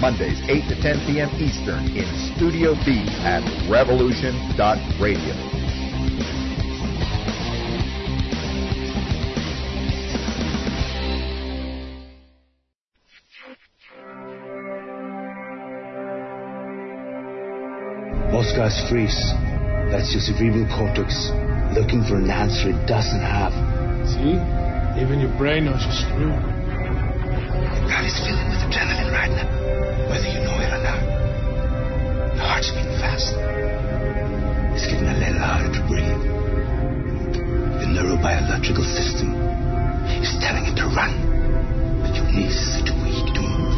Mondays, 8 to 10 p.m. Eastern in Studio B at revolution.radio. Oscar's freeze. That's your cerebral cortex looking for an answer it doesn't have. See? Even your brain knows you're screwed. Your body's filling with adrenaline right now, whether you know it or not. Your heart's beating fast. It's getting a little harder to breathe. The neurobiological system is telling it to run, but your knees are too weak to move.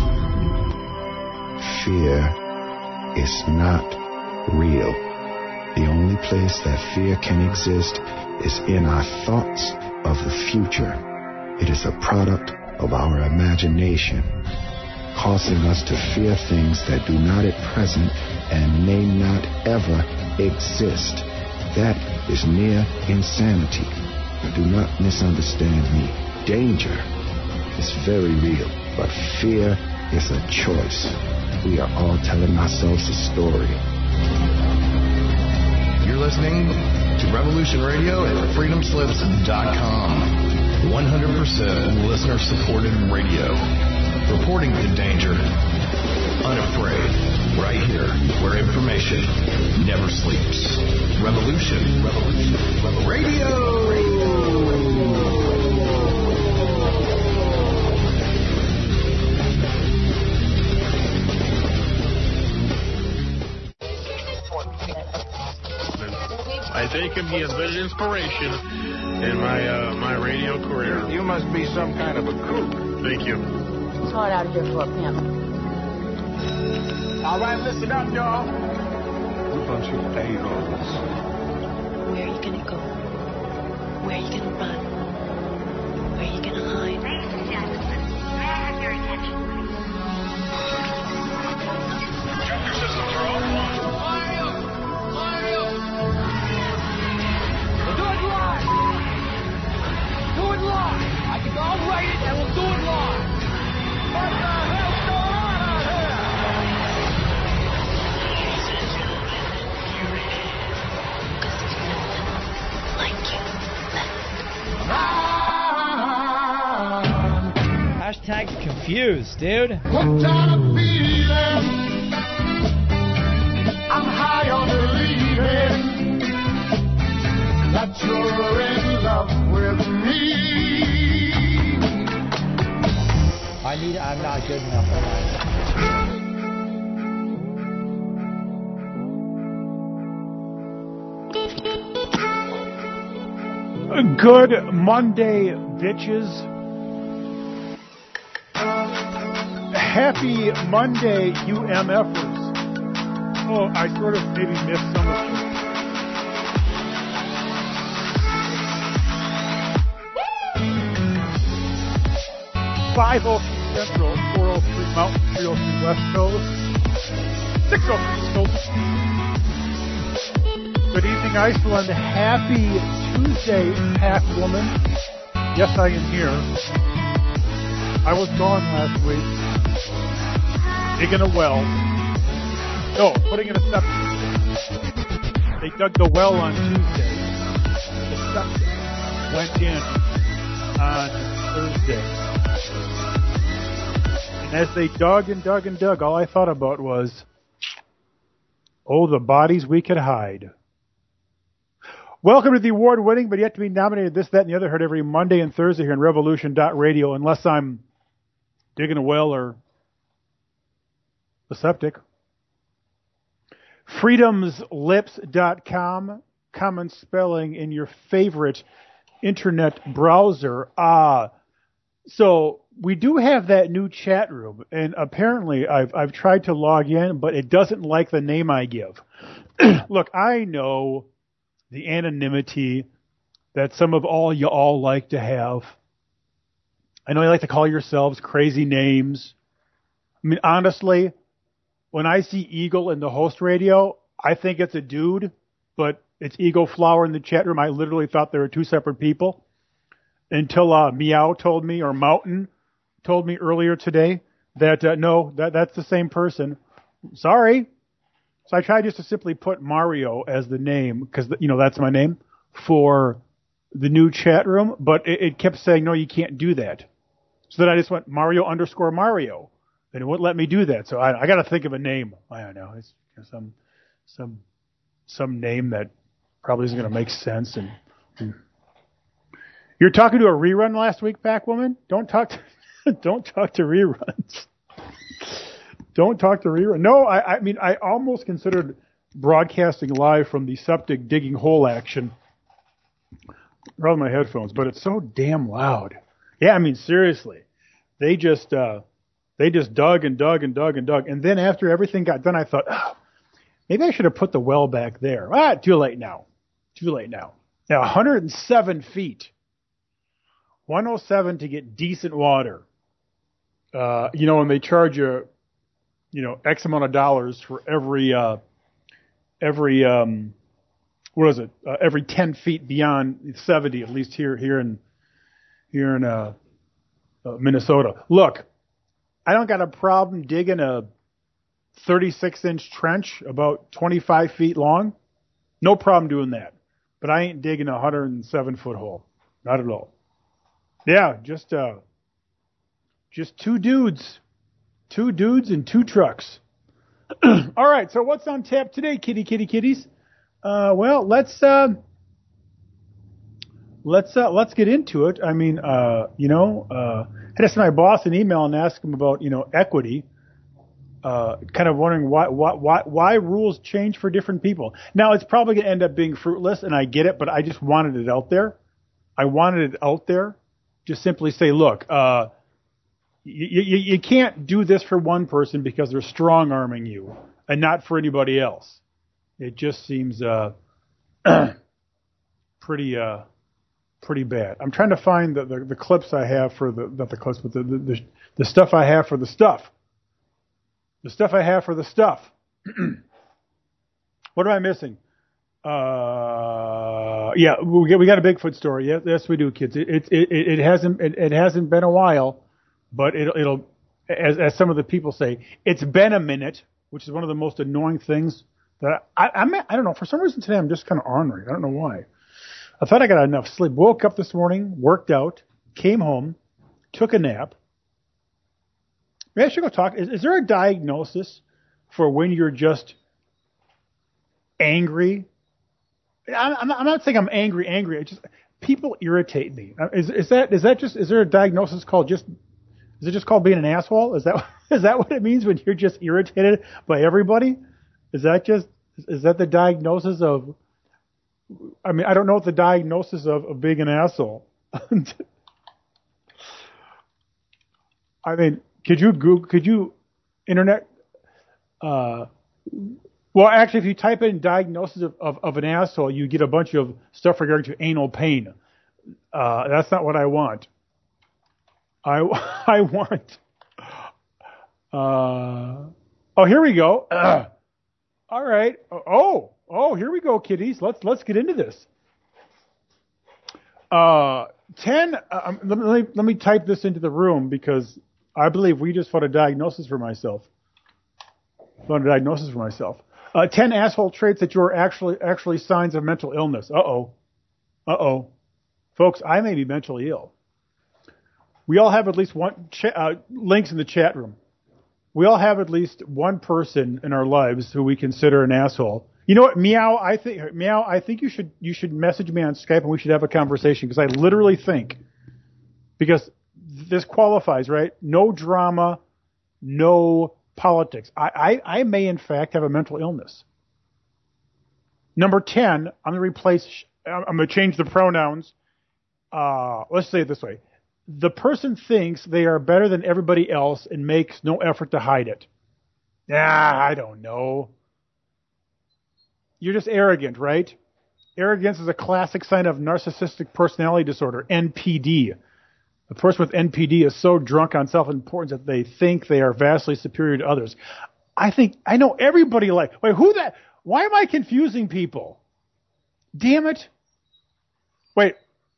Fear is not real. The only place that fear can exist is in our thoughts of the future. It is a product of our imagination, causing us to fear things that do not at present and may not ever exist. That is near insanity. Do not misunderstand me. Danger is very real, but fear is a choice. We are all telling ourselves a story. You're listening to Revolution Radio at freedomslips.com. 100% listener-supported radio. Reporting the danger. Unafraid. Right here, where information never sleeps. Revolution. Radio! I think of me as an inspiration in my radio career. You must be some kind of a kook. Thank you. It's hard out here for a pimp. All right, listen up, y'all. We're a bunch of A-rolls. Where are you gonna go? Where are you gonna run? Where are you gonna hide? Ladies and gentlemen, may I have your attention? Chapter systems are offline. We'll do it live. Do it live. I think I'll write it and we'll do it live. What the hell's going on out here? Hashtag confused, dude. What kind of feeling? I'm high on believing that you're in love with me. I'm not good enough for mine. Good Monday, bitches. Happy Monday, UMFers. Oh, I sort of maybe missed some of it. 503 Central, 403 Mountain, 303 West Coast, 603 East Coast. Good evening, Iceland. Happy Tuesday, Pack Woman. Yes, I am here. I was gone last week, digging a well. No, putting in a septic. They dug the well on Tuesday. The septic went in on Thursday. And as they dug and dug and dug, all I thought about was, oh, the bodies we could hide. Welcome to the award-winning, but yet to be nominated This, That, and the Other, heard every Monday and Thursday here on Revolution.radio, unless I'm digging a well or the septic. Freedomslips.com, common spelling in your favorite internet browser. So we do have that new chat room, and apparently I've tried to log in, but it doesn't like the name I give. Look, I know the anonymity that some of you all like to have. I know you like to call yourselves crazy names. I mean, honestly, when I see Eagle in the host radio, I think it's a dude, but it's Eagle Flower in the chat room. I literally thought they were two separate people until Meow told me, or Mountain told me earlier today, No, that's the same person. Sorry. So I tried just to simply put Mario as the name because that's my name for the new chat room, but it kept saying no, you can't do that. So then I just went Mario_Mario, and it wouldn't let me do that. So I got to think of a name. I don't know. It's some name that probably isn't going to make sense. And you're talking to a rerun last week, Pac-Woman? Don't talk to reruns. Don't talk to reruns. No, I mean, I almost considered broadcasting live from the septic digging hole action around my headphones, but it's so damn loud. Yeah, I mean, seriously. They just dug and dug and dug and dug. And then after everything got done, I thought, maybe I should have put the well back there. Too late now. Now, 107 feet. 107 to get decent water. And they charge you, X amount of dollars for every 10 feet beyond 70, at least here in Minnesota. Look, I don't got a problem digging a 36-inch trench about 25 feet long. No problem doing that. But I ain't digging a 107-foot hole. Not at all. Yeah, just two dudes. 2 dudes and 2 trucks. All right, so what's on tap today, kitties? Well, let's get into it. I mean, I had to send my boss an email and ask him about, equity. Kind of wondering why rules change for different people. Now, it's probably going to end up being fruitless, and I get it, but I just wanted it out there. Just simply say, look, you can't do this for one person because they're strong-arming you, and not for anybody else. It just seems pretty bad. I'm trying to find the clips I have for the stuff I have for the stuff. The stuff I have for the stuff. What am I missing? Yeah, we got a Bigfoot story. Yes, we do, kids. It hasn't been a while, but it'll as some of the people say, it's been a minute, which is one of the most annoying things that I don't know. For some reason today I'm just kind of ornery. I don't know why. I thought I got enough sleep. Woke up this morning, worked out, came home, took a nap. Maybe I should go talk. Is there a diagnosis for when you're just angry? I'm not saying I'm angry. I just people irritate me. Is there a diagnosis called just? Is it just called being an asshole? Is that what it means when you're just irritated by everybody? Is that the diagnosis of? I mean, I don't know what the diagnosis of being an asshole. I mean, could you internet? Well, actually, if you type in diagnosis of an asshole, you get a bunch of stuff regarding to anal pain. That's not what I want. I want. Oh, here we go. All right. Oh, here we go, kiddies. Let's get into this. 10. Let me type this into the room because I believe we just found a diagnosis for myself. 10 asshole traits that you're actually signs of mental illness. Uh-oh. Folks, I may be mentally ill. We all have at least one links in the chat room. We all have at least one person in our lives who we consider an asshole. You know what, Meow? I think you should message me on Skype and we should have a conversation because I literally think, because this qualifies, right? No drama, no politics. I may in fact have a mental illness. Number 10, I'm going to change the pronouns. Let's say it this way. The person thinks they are better than everybody else and makes no effort to hide it. I don't know. You're just arrogant, right? Arrogance is a classic sign of narcissistic personality disorder, NPD. The person with NPD is so drunk on self-importance that they think they are vastly superior to others. I know everybody wait, why am I confusing people? Damn it. Wait,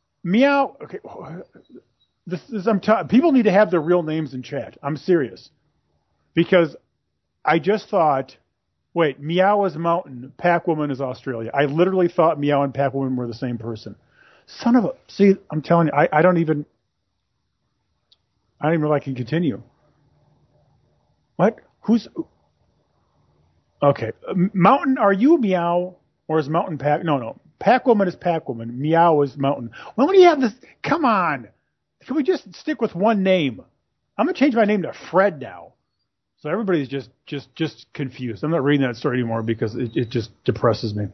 Meow, okay. People need to have their real names in chat. I'm serious. because I just thought, wait, Meow is mountain, Pac-Woman is Australia. I literally thought Meow and Pac-Woman were the same person. Son of a... See, I'm telling you, I don't even know I can continue. What? Who's... Okay. Mountain, are you Meow or is Mountain Pac? No. Pac-Woman is Pac-Woman. Meow is Mountain. When do you have this? Come on. Can we just stick with one name? I'm going to change my name to Fred now. So everybody's just confused. I'm not reading that story anymore because it just depresses me.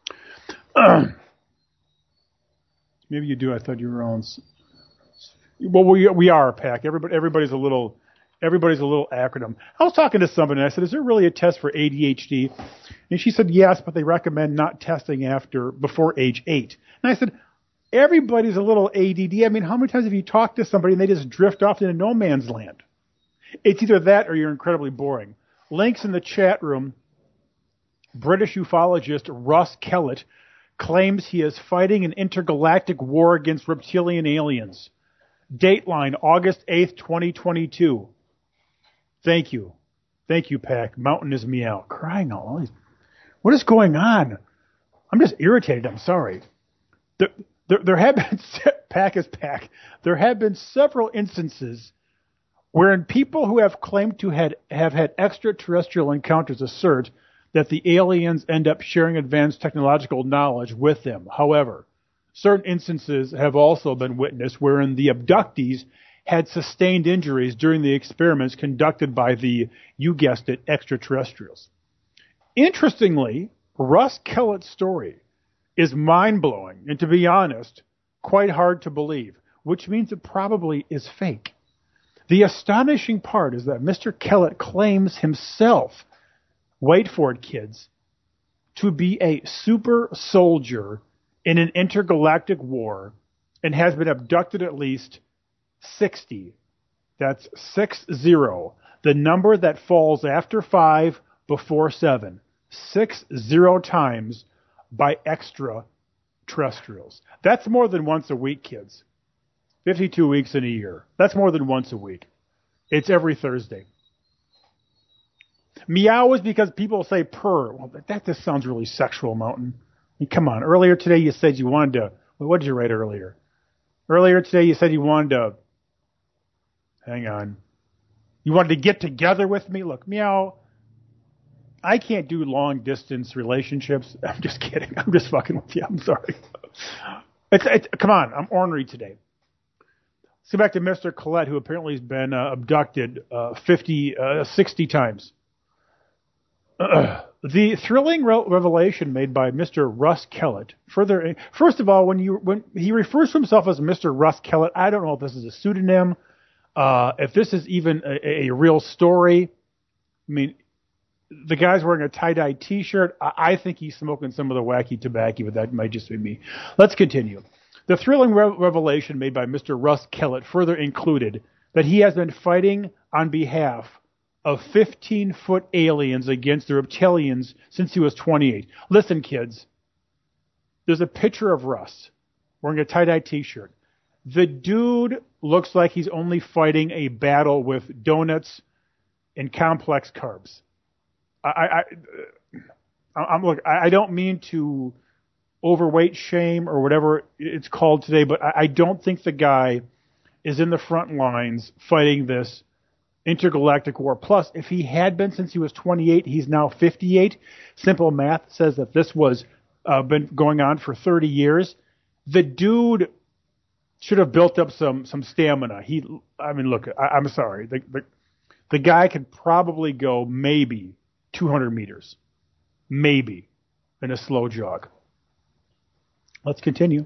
Maybe you do. I thought you were on. Well, we are, Pac. Everybody's a little acronym. I was talking to somebody and I said, is there really a test for ADHD? And she said, yes, but they recommend not testing before age 8. And I said, everybody's a little ADD. I mean, how many times have you talked to somebody and they just drift off into no man's land? It's either that or you're incredibly boring. Links in the chat room. British ufologist Russ Kellett claims he is fighting an intergalactic war against reptilian aliens. Dateline, August 8th, 2022. Thank you. Thank you, Pac. Mountain is Meow. Crying all over. What is going on? I'm just irritated. I'm sorry. There have been, Pac is Pac. There have been several instances wherein people who have claimed to have had extraterrestrial encounters assert that the aliens end up sharing advanced technological knowledge with them. However, certain instances have also been witnessed wherein the abductees had sustained injuries during the experiments conducted by the, you guessed it, extraterrestrials. Interestingly, Russ Kellett's story is mind-blowing and, to be honest, quite hard to believe, which means it probably is fake. The astonishing part is that Mr. Kellett claims himself, wait for it, kids, to be a super soldier in an intergalactic war and has been abducted at least 60. That's 60. The number that falls after 5 before 7. 60 times by extraterrestrials. That's more than once a week, kids. 52 weeks in a year. That's more than once a week. It's every Thursday. Meow is because people say purr. Well, that just sounds really sexual, Mountain. I mean, come on. Earlier today you said you wanted to... What did you write earlier? Earlier today you said you wanted to... Hang on. You wanted to get together with me? Look, Meow, I can't do long-distance relationships. I'm just kidding. I'm just fucking with you. I'm sorry. Come on. I'm ornery today. Let's go back to Mr. Collette, who apparently has been abducted 60 times. The thrilling revelation made by Mr. Russ Kellett. First of all, when he refers to himself as Mr. Russ Kellett, I don't know if this is a pseudonym, if this is even a real story. I mean, the guy's wearing a tie-dye T-shirt. I think he's smoking some of the wacky tobacco, but that might just be me. Let's continue. The thrilling revelation made by Mr. Russ Kellett further included that he has been fighting on behalf of 15-foot aliens against the reptilians since he was 28. Listen, kids. There's a picture of Russ wearing a tie-dye T-shirt. The dude looks like he's only fighting a battle with donuts and complex carbs. I don't mean to overweight shame or whatever it's called today, but I don't think the guy is in the front lines fighting this intergalactic war. Plus, if he had been since he was 28, he's now 58. Simple math says that this was been going on for 30 years. The dude should have built up some stamina. Look, I'm sorry. The guy could probably go maybe 200 meters. Maybe. In a slow jog. Let's continue.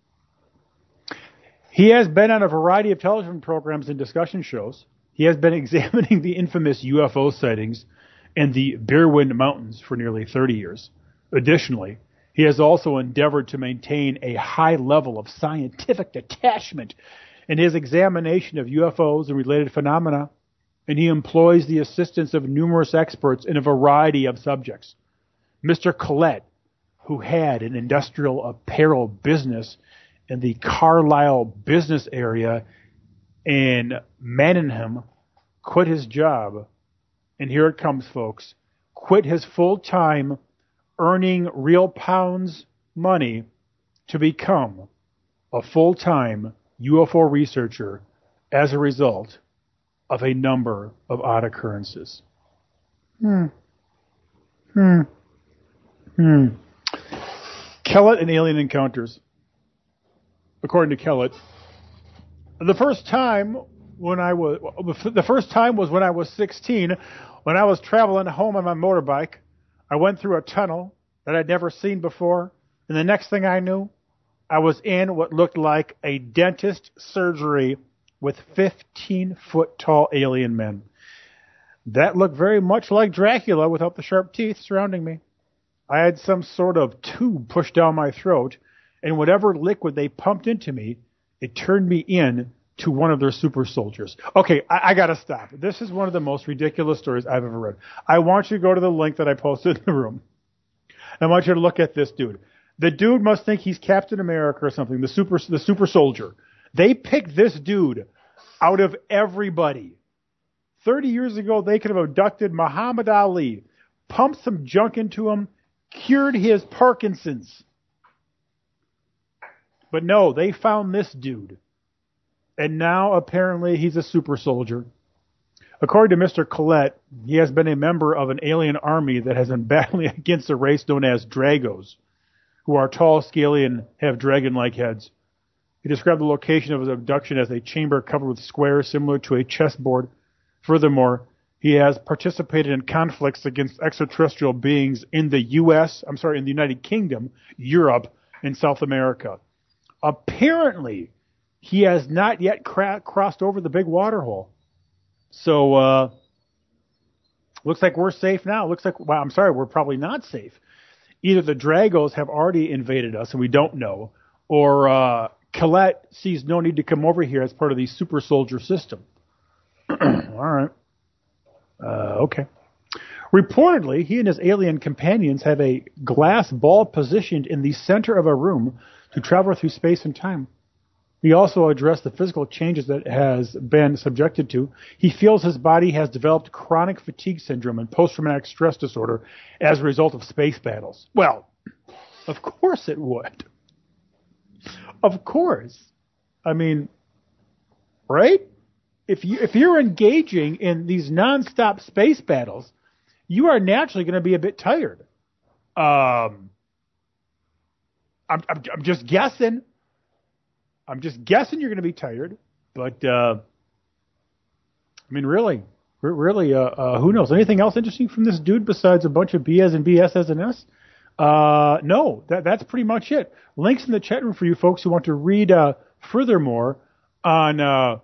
He has been on a variety of television programs and discussion shows. He has been examining the infamous UFO sightings in the Berwyn Mountains for nearly 30 years. Additionally, he has also endeavored to maintain a high level of scientific detachment in his examination of UFOs and related phenomena, and he employs the assistance of numerous experts in a variety of subjects. Mr. Collette, who had an industrial apparel business in the Carlisle business area in Manningham, quit his job and here it comes, folks, quit his full-time earning real pounds money to become a full-time UFO researcher as a result of a number of odd occurrences. Kellett and alien encounters. According to Kellett, the first time was when I was 16, when I was traveling home on my motorbike. I went through a tunnel that I'd never seen before, and the next thing I knew, I was in what looked like a dentist surgery with 15-foot-tall alien men. That looked very much like Dracula without the sharp teeth surrounding me. I had some sort of tube pushed down my throat, and whatever liquid they pumped into me, it turned me in to one of their super soldiers. Okay, I gotta stop. This is one of the most ridiculous stories I've ever read. I want you to go to the link that I posted in the room. I want you to look at this dude. The dude must think he's Captain America or something, the super soldier. They picked this dude out of everybody. 30 years ago, they could have abducted Muhammad Ali, pumped some junk into him, cured his Parkinson's. But no, they found this dude. And now, apparently, he's a super soldier. According to Mr. Collette, he has been a member of an alien army that has been battling against a race known as Dragos, who are tall, scaly, and have dragon-like heads. He described the location of his abduction as a chamber covered with squares similar to a chessboard. Furthermore, he has participated in conflicts against extraterrestrial beings in the in the United Kingdom, Europe, and South America. Apparently, he has not yet crossed over the big water hole. So, looks like we're safe now. Looks like, we're probably not safe. Either the Dragos have already invaded us and we don't know, or Collette sees no need to come over here as part of the super soldier system. All right. Okay. Reportedly, he and his alien companions have a glass ball positioned in the center of a room to travel through space and time. He also addressed the physical changes that has been subjected to. He feels his body has developed chronic fatigue syndrome and post-traumatic stress disorder as a result of space battles. Well, of course it would. Of course. I mean, right? If you're engaging in these nonstop space battles, you are naturally going to be a bit tired. I'm just guessing. I'm just guessing you're going to be tired, but I mean, really, who knows? Anything else interesting from this dude besides a bunch of B as in B, S as in S? No, that's pretty much it. Links in the chat room for you folks who want to read furthermore on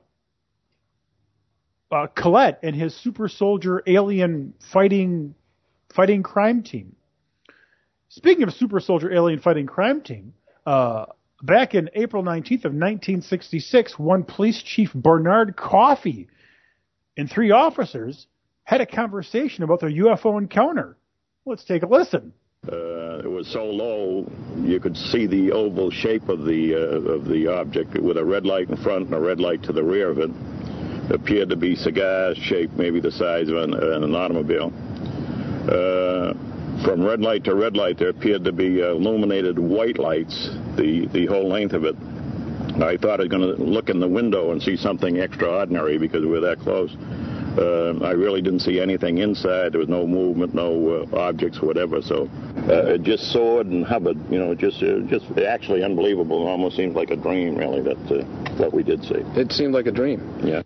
Collette and his super soldier alien fighting crime team. Speaking of super soldier alien fighting crime team, back in April 19th of 1966, one police chief Bernard Coffey and 3 officers had a conversation about their UFO encounter. Let's take a listen. It was so low you could see the oval shape of the object with a red light in front and a red light to the rear of it. It appeared to be cigar-shaped, maybe the size of an automobile. From red light to red light, there appeared to be illuminated white lights the whole length of it. I thought I was going to look in the window and see something extraordinary because we were that close. I really didn't see anything inside. There was no movement, no objects, whatever. So it just soared and hovered. You know, just actually unbelievable. It almost seemed like a dream, really. That we did see. It seemed like a dream. Yeah.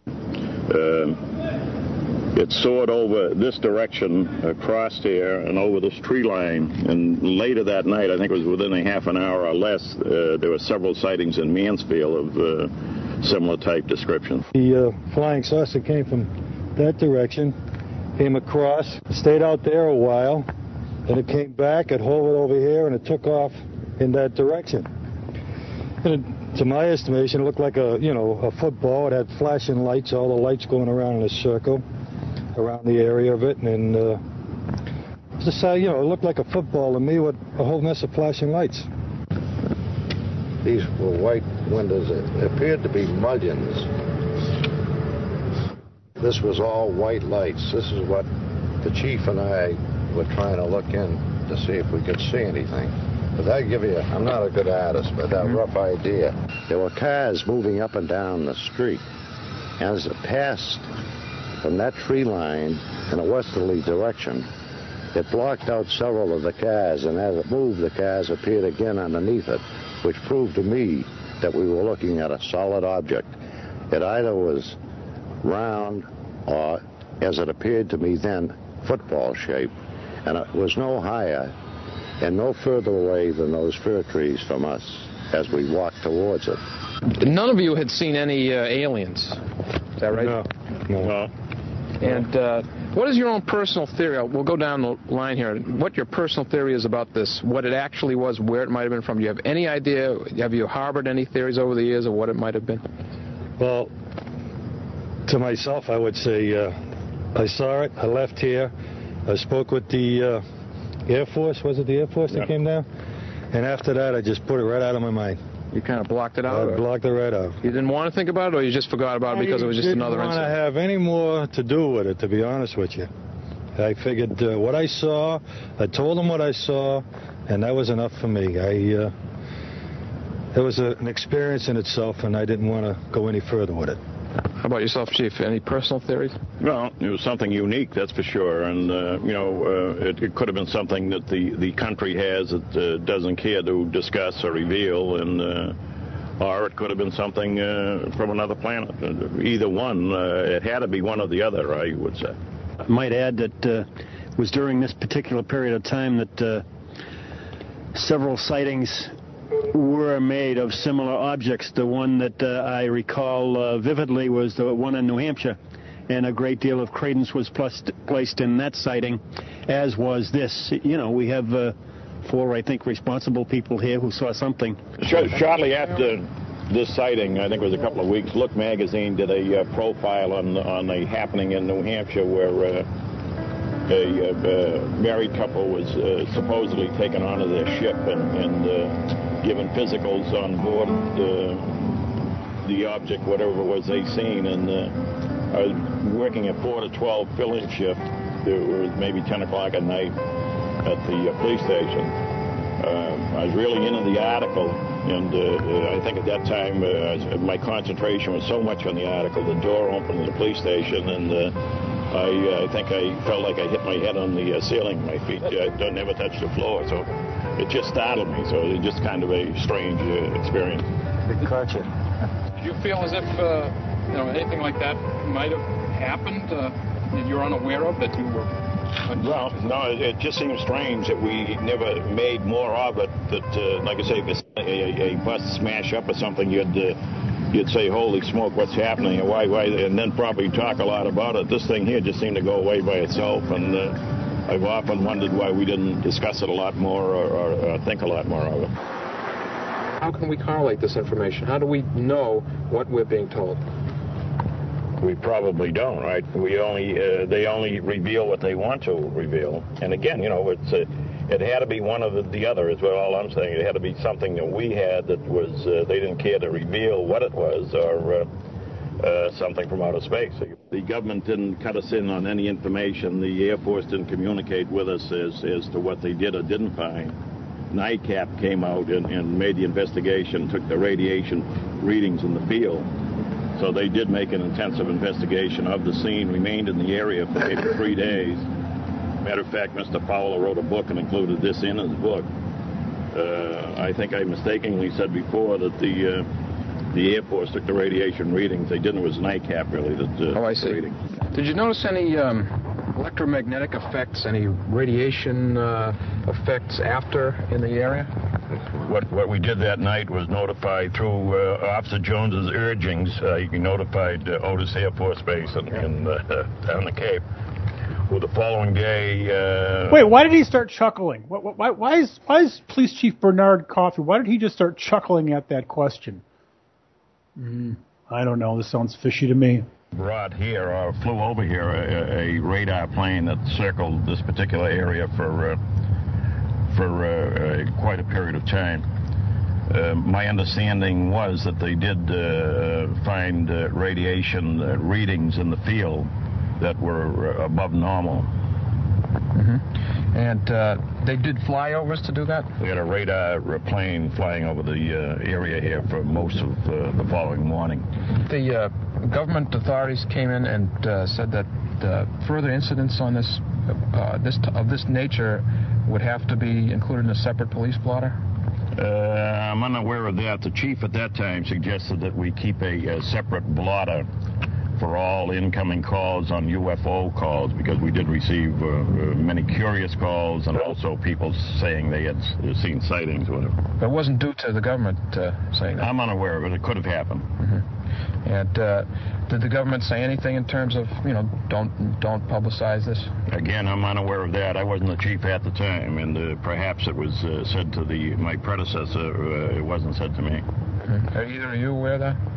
It soared over this direction, across here, and over this tree line. And later that night, I think it was within a half an hour or less, there were several sightings in Mansfield of similar type description. The flying saucer came from that direction, came across, stayed out there a while, and it came back, it hovered over here, and it took off in that direction. And to my estimation, it looked like a football. It had flashing lights, all the lights going around in a circle around the area of it, and it looked like a football to me with a whole mess of flashing lights. These were white windows. It appeared to be mullions. This was all white lights. This is what the chief and I were trying to look in to see if we could see anything. But I give you, I'm not a good artist, but a rough idea. There were cars moving up and down the street. As it passed from that tree line in a westerly direction, it blocked out several of the cars, and as it moved, the cars appeared again underneath it, which proved to me that we were looking at a solid object. It either was round or, as it appeared to me then, football shape, and it was no higher and no further away than those fir trees from us as we walked towards it. None of you had seen any aliens, is that right? No. And what is your own personal theory? We'll go down the line here. What your personal theory is about this, what it actually was, where it might have been from. Do you have any idea? Have you harbored any theories over the years of what it might have been? Well, to myself, I would say I saw it. I left here. I spoke with the Air Force. Was it the Air Force that came down? And after that, I just put it right out of my mind. You kind of blocked it out? I blocked it right out. You didn't want to think about it, or you just forgot about it because it was just another incident? I didn't want to have any more to do with it, to be honest with you. I figured what I saw, I told them what I saw, and that was enough for me. It was an experience in itself, and I didn't want to go any further with it. How about yourself, Chief? Any personal theories? Well, it was something unique, that's for sure. And, it could have been something that the country has that doesn't care to discuss or reveal, and or it could have been something from another planet. Either one. It had to be one or the other, I would say. I might add that it was during this particular period of time that several sightings were made of similar objects. The one that I recall vividly was the one in New Hampshire, and a great deal of credence was placed in that sighting, as was this. You know, we have 4, I think, responsible people here who saw something. Shortly after this sighting, I think it was a couple of weeks, Look magazine did a profile on a happening in New Hampshire where a married couple was supposedly taken onto their ship and given physicals on board the object, whatever it was they seen. And I was working a 4 to 12 filling shift. It was maybe 10 o'clock at night at the police station. I was really into the article, and I think at that time my concentration was so much on the article, the door opened to the police station, and I think I felt like I hit my head on the ceiling. My feet never touched the floor, so it just startled me. So it was just kind of a strange experience. Gotcha. Did you feel as if anything like that might have happened that you're unaware of, that you were? Well, no, it just seems strange that we never made more of it. That, like I say, if a bus smash up or something, you'd say, holy smoke, what's happening, and why, and then probably talk a lot about it. This thing here just seemed to go away by itself, and I've often wondered why we didn't discuss it a lot more or think a lot more of it. How can we correlate this information? How do we know what we're being told? We probably don't, right? They only reveal what they want to reveal. And again, it had to be one of the other is all I'm saying. It had to be something that we had that was, they didn't care to reveal what it was, or something from outer space. The government didn't cut us in on any information. The Air Force didn't communicate with us as to what they did or didn't find. NICAP came out and made the investigation, took the radiation readings in the field. So they did make an intensive investigation of the scene, remained in the area for maybe 3 days. Matter of fact, Mr. Fowler wrote a book and included this in his book. I think I mistakenly said before that the Air Force took the radiation readings. They didn't. It was NICAP, really, that I see. Reading. Did you notice any electromagnetic effects, any radiation effects after in the area? What we did that night was notify through Officer Jones's urgings. He notified Otis Air Force Base down the Cape. Well, the following day... Wait, why did he start chuckling? Why is Police Chief Bernard Coffey, why did he just start chuckling at that question? I don't know. This sounds fishy to me. Brought here, or flew over here, a radar plane that circled this particular area for quite a period of time. My understanding was that they did find radiation readings in the field that were above normal. And they did flyovers to do that? We had a radar plane flying over the area here for most of the following morning. The government authorities came in and said that further incidents on this nature would have to be included in a separate police blotter? I'm unaware of that. The chief at that time suggested that we keep a separate blotter for all incoming calls on UFO calls, because we did receive many curious calls and also people saying they had seen sightings. Whatever. But it wasn't due to the government saying that? I'm unaware of it. It could have happened. Mm-hmm. And did the government say anything in terms of, don't publicize this? Again, I'm unaware of that. I wasn't the chief at the time, and perhaps it was said to my predecessor. It wasn't said to me. Mm-hmm. Are either of you aware of that?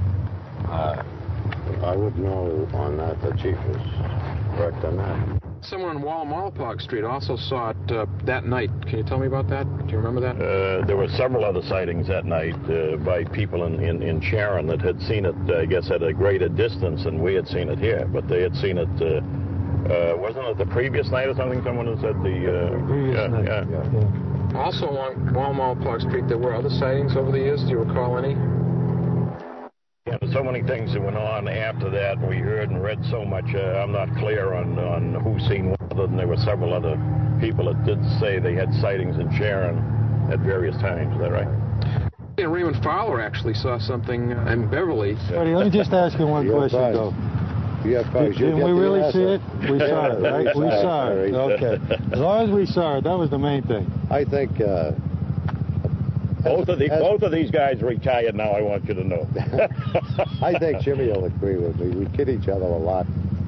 I would know on that. The chief is correct on that. Someone on Walmalpog Street also saw it that night. Can you tell me about that? Do you remember that? There were several other sightings that night by people in Sharon that had seen it, I guess, at a greater distance than we had seen it here. But they had seen it, wasn't it the previous night or something? Someone had said previous night. Yeah. Also along Walmalpog Street, there were other sightings over the years. Do you recall any? Yeah, there's so many things that went on after that. We heard and read so much. I'm not clear on who's seen what, other than there were several other people that did say they had sightings in Sharon at various times. Is that right? And Raymond Fowler actually saw something in Beverly. Freddie, let me just ask you one question, though. Did we really see it? We saw it, right? We saw it. Okay. As long as we saw it, that was the main thing. I think... Both of these guys are retired now, I want you to know. I think Jimmy will agree with me. We kid each other a lot.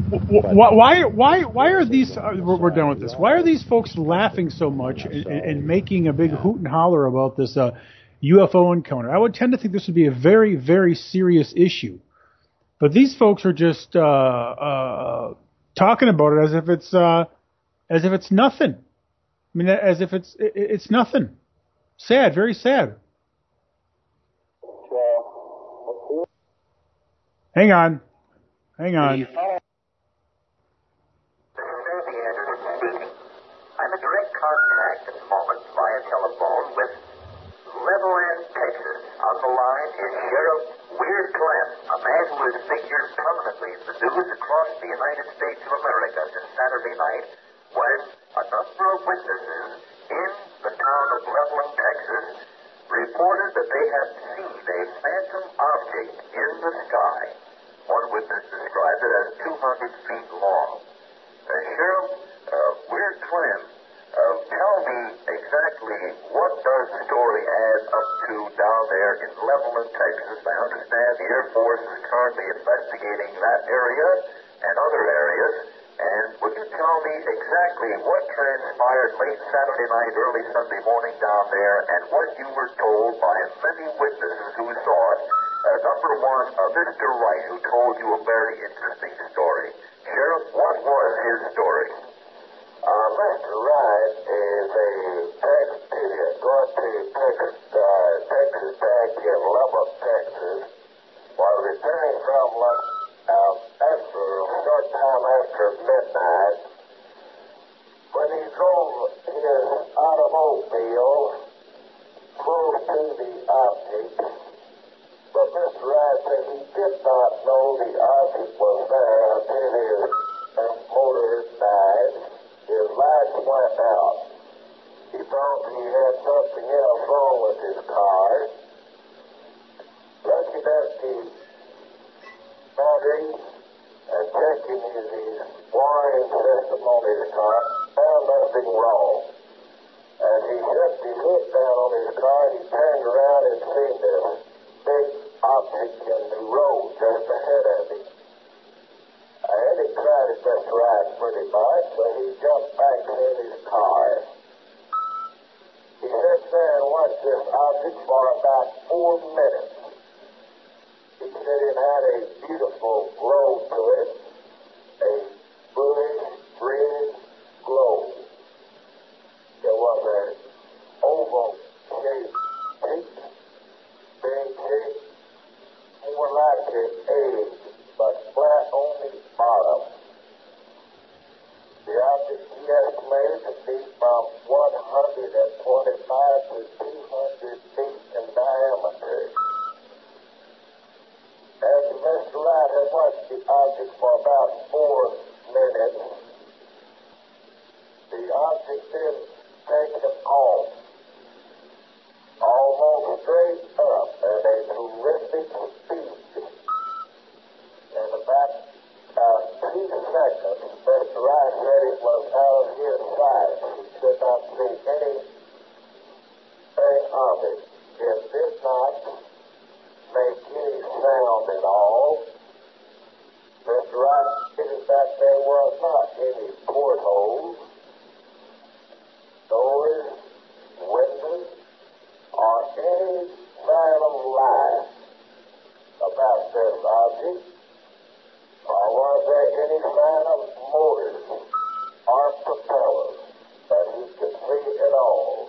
Why are these... we're done with this. Why are these folks laughing so much and making a big hoot and holler about this UFO encounter? I would tend to think this would be a very, very serious issue. But these folks are just talking about it as if it's nothing. I mean, as if it's nothing. Sad, very sad. Hang on. I'm in direct contact at the moment via telephone with Levelland, Texas. On the line is Sheriff Weird Clem, a man who has figured prominently in the news across the United States of America since Saturday night, when a number of witnesses in the town of Levelland, Texas, reported that they had seen a phantom object in the sky. One witness described it as 200 feet long. Sheriff Weird Clem, tell me exactly what does the story add up to down there in Levelland, Texas. I understand the Air Force is currently investigating that area and other areas. And would you tell me exactly what transpired late Saturday night, early Sunday morning down there, and what you were told by many witnesses who saw it? Number one, Mr. Wright, who told you a very interesting story. Sheriff, what was his story? Mr. Wright is a taxpayer going to Texas Tech in Lubbock, Texas, while returning from after a short time after midnight, when he drove his automobile close to the object. But Mr. Wright said he did not know the object was there until his motor died. His lights went out. He thought he had something else wrong with his car. Looking at the battery and checking his wiring system on his car, found nothing wrong. As he shut his hood down on his car, he turned around and seen this big object in the road just ahead of him. And he tried his best to ride pretty much, so he jumped back in his car. He sat there and watched this object for about 4 minutes. He said it had a beautiful glow to it, a bluish green glow. There was an oval-shaped peak, big shape, more like an egg, but flat on the bottom. The object, he estimated, estimated to be from 125 to 200 feet in diameter. As Mr. Wright had watched the object for about 4 minutes, the object then taken off, almost straight up at a terrific speed. In about 2 seconds, Mr. Wright said it was out of his sight. He could not see anything of it. It did not make any sound at all. Mr. Wright stated that there was not any portholes, doors, windows, or any sign of life about this object, or was there any sign of motors or propellers that he could see at all?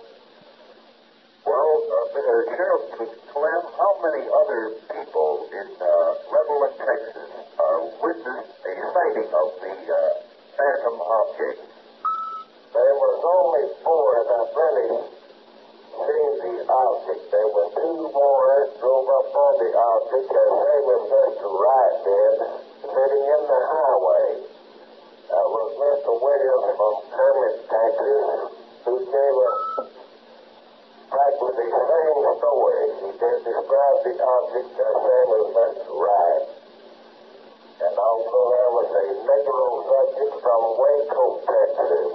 Well, Sheriff Clem, how many other people in Levelland, Texas, witnessed a sighting of the phantom object? There was only 4 that really seen the object. There were 2 more that drove up on the object as same as Mr. Wright did, sitting in the highway. That was Mr. Williams from Kermit, Texas, who gave us practically the same story. He did describe the object as same as Mr. Wright. And also there was a Negro subject from Waco, Texas,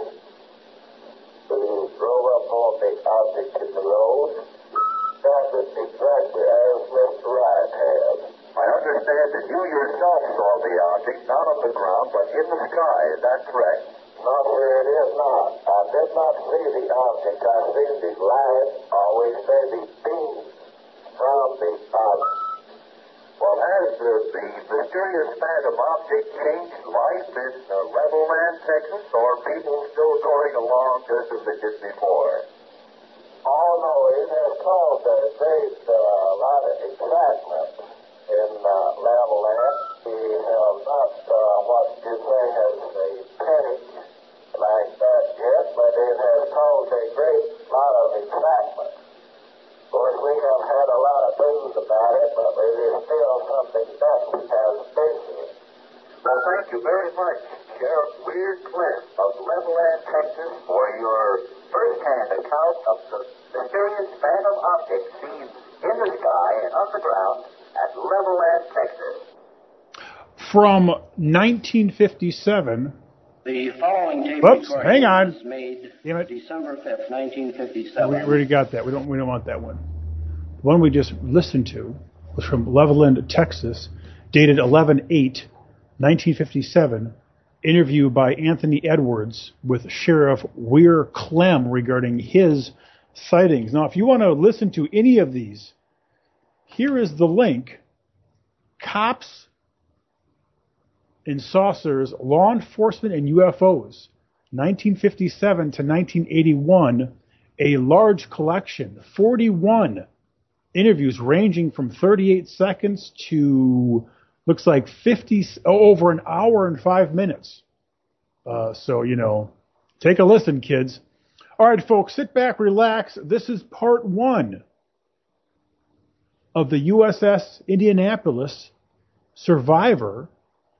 who drove up on the object in the road, described it exactly as Mr. Wright had. I understand that you yourself saw the object, not on the ground, but in the sky. Is that correct? No, sir, it is not. I did not see the object. I see the light, or we say the beam from the object. Well, has the mysterious phantom object changed life in Levelland, Texas, or are people still going along just as they did before? Oh, no, it has caused a great lot of excitement in Levelland. We have not what you say has a panic like that yet, but it has caused a great lot of excitement. Of course, we have had a lot of news about it, but it is still something that has been here. Well, thank you very much, Sheriff Weird Clint of Levelland, Texas, for your first-hand account of the mysterious phantom object seen in the sky and on the ground at Levelland, Texas. From 1957. The following tape hang on. was made December 5th, 1957. We already got that. We don't want that one. The one we just listened to was from Levelland, Texas, dated 11/8/1957. Interview by Anthony Edwards with Sheriff Weir Clem regarding his sightings. Now, if you want to listen to any of these, here is the link. Cops and Saucers, Law Enforcement and UFOs, 1957 to 1981, a large collection, 41 interviews ranging from 38 seconds to, looks like 50, over an hour and 5 minutes. So, take a listen, kids. All right, folks, sit back, relax. This is part 1 of the USS Indianapolis Survivor.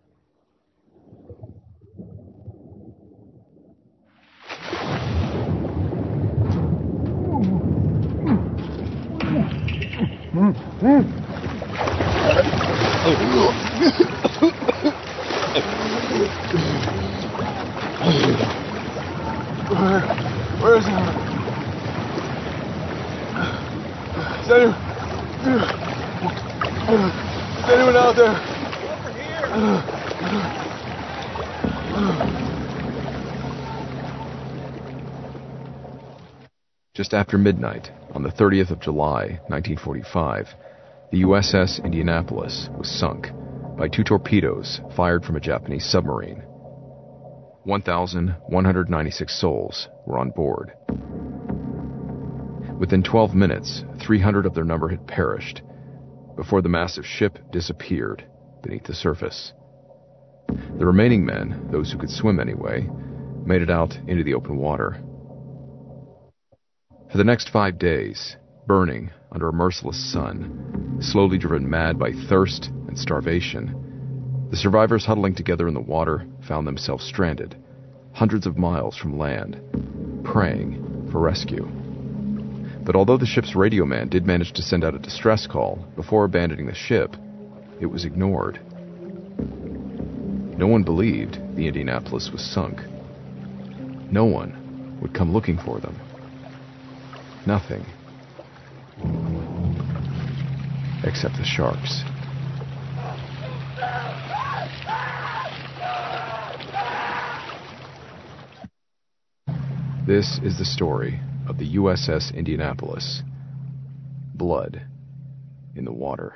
Where is he? Is anyone out there? Over here. Just after midnight, on the 30th of July, 1945, the USS Indianapolis was sunk by 2 torpedoes fired from a Japanese submarine. 1,196 souls were on board. Within 12 minutes, 300 of their number had perished before the massive ship disappeared beneath the surface. The remaining men, those who could swim anyway, made it out into the open water. For the next 5 days, burning under a merciless sun, slowly driven mad by thirst and starvation, the survivors huddling together in the water found themselves stranded, hundreds of miles from land, praying for rescue. But although the ship's radio man did manage to send out a distress call before abandoning the ship, it was ignored. No one believed the Indianapolis was sunk. No one would come looking for them. Nothing. Except the sharks. This is the story of the USS Indianapolis. Blood in the water.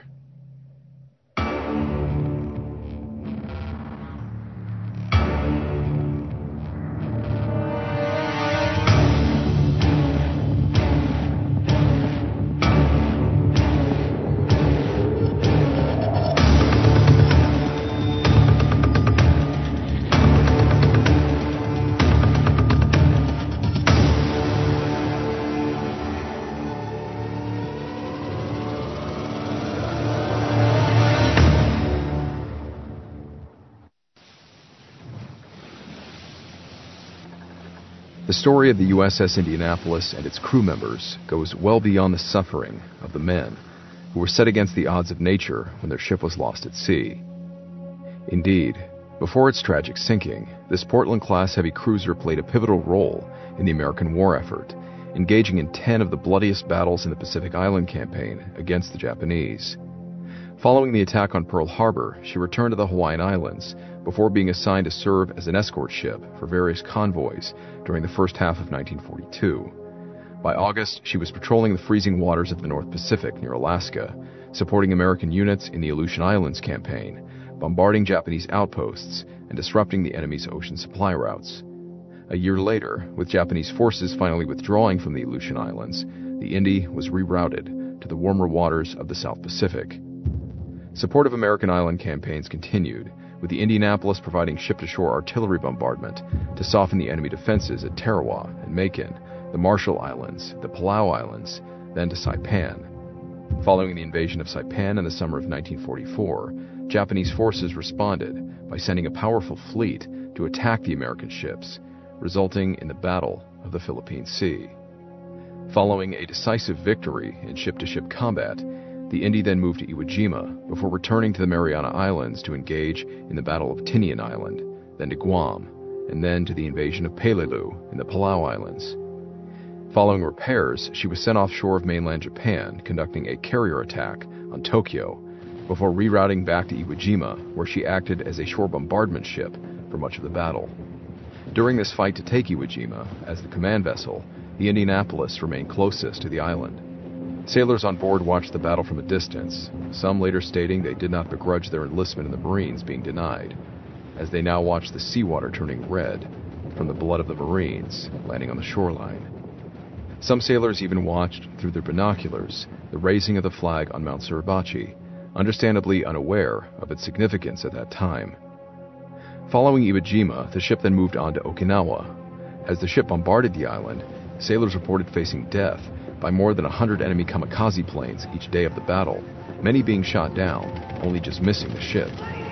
The story of the USS Indianapolis and its crew members goes well beyond the suffering of the men who were set against the odds of nature when their ship was lost at sea. Indeed, before its tragic sinking, this Portland-class heavy cruiser played a pivotal role in the American war effort, engaging in 10 of the bloodiest battles in the Pacific Island Campaign against the Japanese. Following the attack on Pearl Harbor, she returned to the Hawaiian Islands before being assigned to serve as an escort ship for various convoys during the first half of 1942. By August, she was patrolling the freezing waters of the North Pacific near Alaska, supporting American units in the Aleutian Islands campaign, bombarding Japanese outposts, and disrupting the enemy's ocean supply routes. A year later, with Japanese forces finally withdrawing from the Aleutian Islands, the Indy was rerouted to the warmer waters of the South Pacific. Support of American island campaigns continued, with the Indianapolis providing ship-to-shore artillery bombardment to soften the enemy defenses at Tarawa and Macon, the Marshall Islands, the Palau Islands, then to Saipan. Following the invasion of Saipan in the summer of 1944, Japanese forces responded by sending a powerful fleet to attack the American ships, resulting in the Battle of the Philippine Sea. Following a decisive victory in ship-to-ship combat, the Indy then moved to Iwo Jima before returning to the Mariana Islands to engage in the Battle of Tinian Island, then to Guam, and then to the invasion of Peleliu in the Palau Islands. Following repairs, she was sent offshore of mainland Japan, conducting a carrier attack on Tokyo, before rerouting back to Iwo Jima, where she acted as a shore bombardment ship for much of the battle. During this fight to take Iwo Jima, as the command vessel, the Indianapolis remained closest to the island. Sailors on board watched the battle from a distance, some later stating they did not begrudge their enlistment in the Marines being denied, as they now watched the seawater turning red from the blood of the Marines landing on the shoreline. Some sailors even watched through their binoculars the raising of the flag on Mount Suribachi, understandably unaware of its significance at that time. Following Iwo Jima, the ship then moved on to Okinawa. As the ship bombarded the island, sailors reported facing death by more than 100 enemy kamikaze planes each day of the battle, many being shot down, only just missing the ship.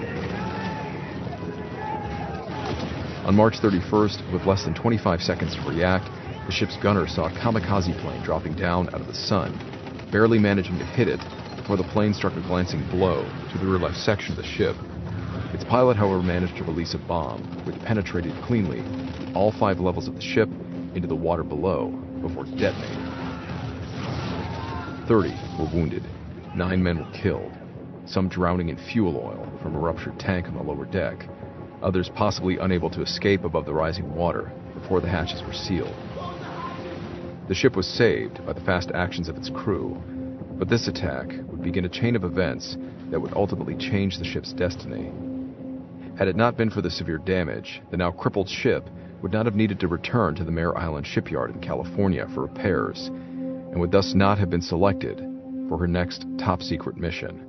On March 31st, with less than 25 seconds to react, the ship's gunner saw a kamikaze plane dropping down out of the sun, barely managing to hit it before the plane struck a glancing blow to the rear left section of the ship. Its pilot, however, managed to release a bomb, which penetrated cleanly all 5 levels of the ship into the water below before detonating. 30 were wounded, 9 men were killed, some drowning in fuel oil from a ruptured tank on the lower deck, others possibly unable to escape above the rising water before the hatches were sealed. The ship was saved by the fast actions of its crew, but this attack would begin a chain of events that would ultimately change the ship's destiny. Had it not been for the severe damage, the now crippled ship would not have needed to return to the Mare Island shipyard in California for repairs, and would thus not have been selected for her next top-secret mission,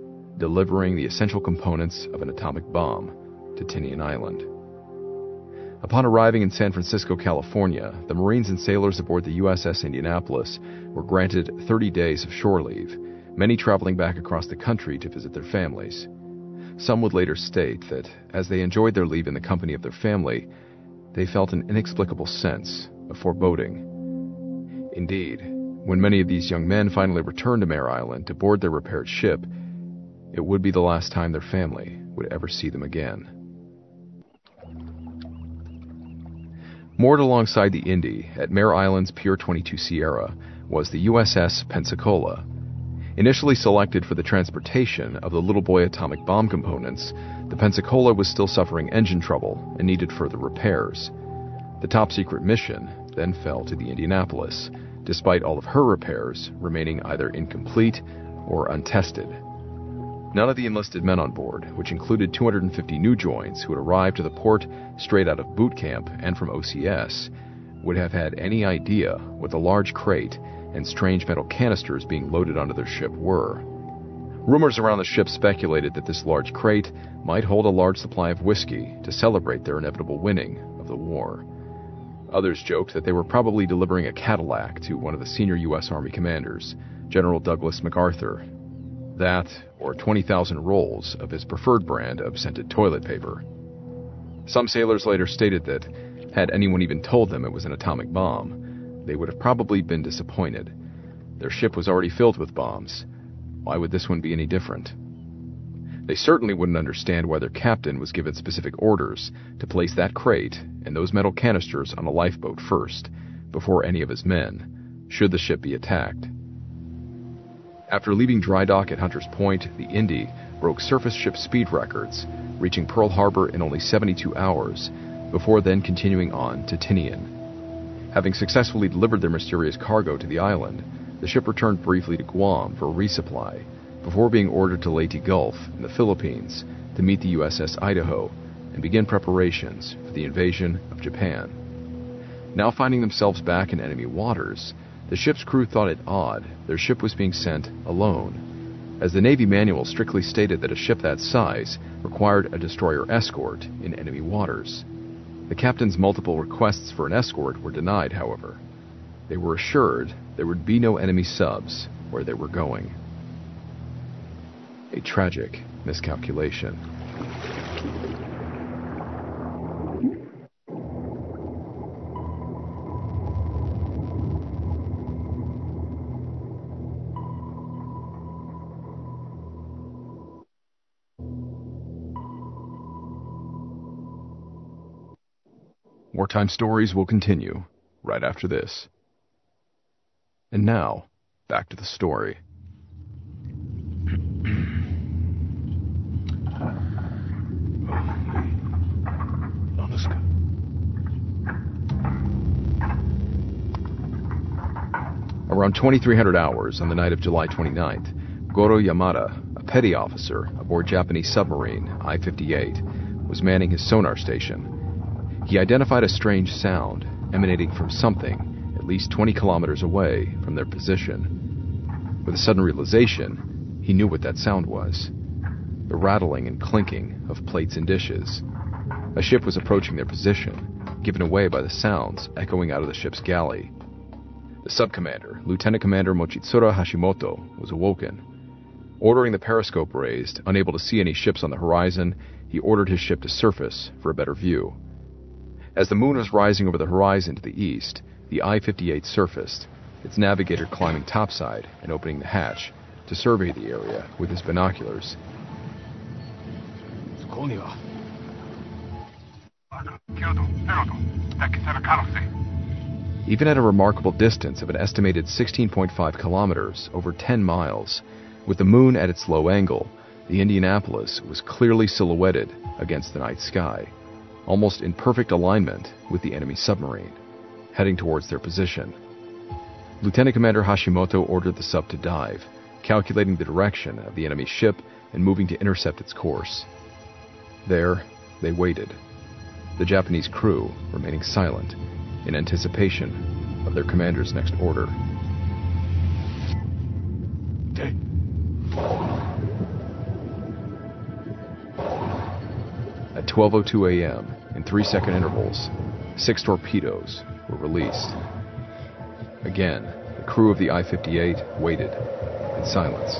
delivering the essential components of an atomic bomb to Tinian Island. Upon arriving in San Francisco, California, the Marines and sailors aboard the USS Indianapolis were granted 30 days of shore leave, many traveling back across the country to visit their families. Some would later state that, as they enjoyed their leave in the company of their family, they felt an inexplicable sense of foreboding. Indeed, when many of these young men finally returned to Mare Island to board their repaired ship, it would be the last time their family would ever see them again. Moored alongside the Indy at Mare Island's Pier 22 Sierra was the USS Pensacola. Initially selected for the transportation of the Little Boy atomic bomb components, the Pensacola was still suffering engine trouble and needed further repairs. The top-secret mission then fell to the Indianapolis, despite all of her repairs remaining either incomplete or untested. None of the enlisted men on board, which included 250 new joins who had arrived to the port straight out of boot camp and from OCS, would have had any idea what the large crate and strange metal canisters being loaded onto their ship were. Rumors around the ship speculated that this large crate might hold a large supply of whiskey to celebrate their inevitable winning of the war. Others joked that they were probably delivering a Cadillac to one of the senior U.S. Army commanders, General Douglas MacArthur. That, or 20,000 rolls of his preferred brand of scented toilet paper. Some sailors later stated that, had anyone even told them it was an atomic bomb, they would have probably been disappointed. Their ship was already filled with bombs. Why would this one be any different? They certainly wouldn't understand why their captain was given specific orders to place that crate and those metal canisters on a lifeboat first, before any of his men, should the ship be attacked. After leaving dry dock at Hunters Point, the Indy broke surface ship speed records, reaching Pearl Harbor in only 72 hours, before then continuing on to Tinian. Having successfully delivered their mysterious cargo to the island, the ship returned briefly to Guam for a resupply, before being ordered to Leyte Gulf in the Philippines to meet the USS Idaho and begin preparations for the invasion of Japan. Now finding themselves back in enemy waters, the ship's crew thought it odd their ship was being sent alone, as the Navy manual strictly stated that a ship that size required a destroyer escort in enemy waters. The captain's multiple requests for an escort were denied, however. They were assured there would be no enemy subs where they were going. A tragic miscalculation. Wartime Stories will continue right after this. And now, back to the story. Around 2300 hours on the night of July 29th, Goro Yamada, a petty officer aboard Japanese submarine I-58, was manning his sonar station. He identified a strange sound emanating from something at least 20 kilometers away from their position. With a sudden realization, he knew what that sound was. The rattling and clinking of plates and dishes. A ship was approaching their position, given away by the sounds echoing out of the ship's galley. The sub-commander, Lieutenant Commander Mochitsura Hashimoto, was awoken. Ordering the periscope raised, unable to see any ships on the horizon, he ordered his ship to surface for a better view. As the moon was rising over the horizon to the east, the I-58 surfaced, its navigator climbing topside and opening the hatch to survey the area with his binoculars. Even at a remarkable distance of an estimated 16.5 kilometers, over 10 miles, with the moon at its low angle, the Indianapolis was clearly silhouetted against the night sky, almost in perfect alignment with the enemy submarine, heading towards their position. Lieutenant Commander Hashimoto ordered the sub to dive, calculating the direction of the enemy ship and moving to intercept its course. There, they waited, the Japanese crew remaining silent in anticipation of their commander's next order. At 12:02 a.m., in 3-second intervals, 6 torpedoes were released. Again, the crew of the I-58 waited in silence.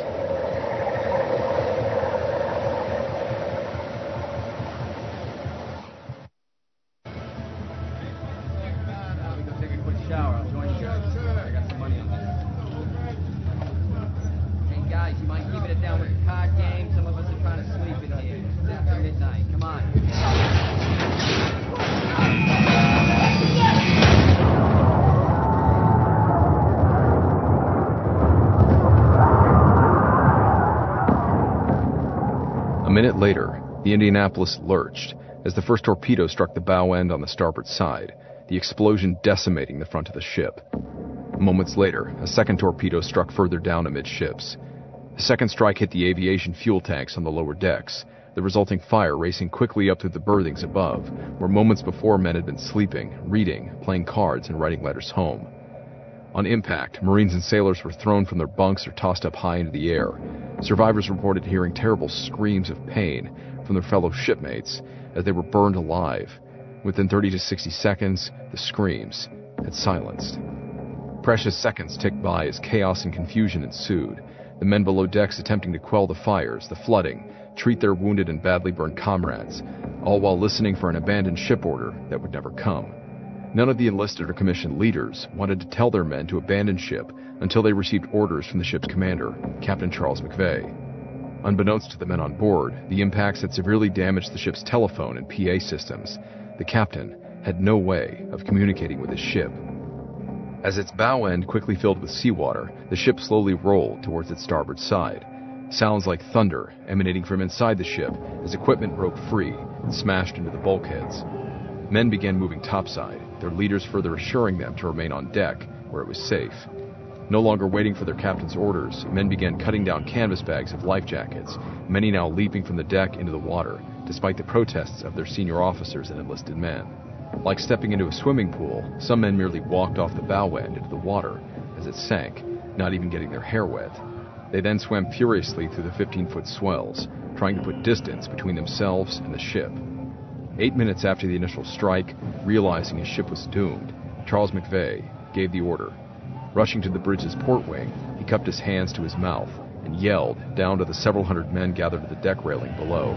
A minute later, the Indianapolis lurched as the first torpedo struck the bow end on the starboard side, the explosion decimating the front of the ship. Moments later, a second torpedo struck further down amidships. The second strike hit the aviation fuel tanks on the lower decks, the resulting fire racing quickly up through the berthings above, where moments before men had been sleeping, reading, playing cards, and writing letters home. On impact, Marines and sailors were thrown from their bunks or tossed up high into the air. Survivors reported hearing terrible screams of pain from their fellow shipmates as they were burned alive. Within 30 to 60 seconds, the screams had silenced. Precious seconds ticked by as chaos and confusion ensued, the men below decks attempting to quell the fires, the flooding, treat their wounded and badly burned comrades, all while listening for an abandoned ship order that would never come. None of the enlisted or commissioned leaders wanted to tell their men to abandon ship until they received orders from the ship's commander, Captain Charles McVay. Unbeknownst to the men on board, the impacts had severely damaged the ship's telephone and PA systems. The captain had no way of communicating with his ship. As its bow end quickly filled with seawater, the ship slowly rolled towards its starboard side. Sounds like thunder emanating from inside the ship as equipment broke free and smashed into the bulkheads. Men began moving topside, their leaders further assuring them to remain on deck where it was safe. No longer waiting for their captain's orders, men began cutting down canvas bags of life jackets, many now leaping from the deck into the water, despite the protests of their senior officers and enlisted men. Like stepping into a swimming pool, some men merely walked off the bow end into the water as it sank, not even getting their hair wet. They then swam furiously through the 15-foot swells, trying to put distance between themselves and the ship. 8 minutes after the initial strike, realizing his ship was doomed, Charles McVay gave the order. Rushing to the bridge's port wing, he cupped his hands to his mouth and yelled down to the several hundred men gathered at the deck railing below.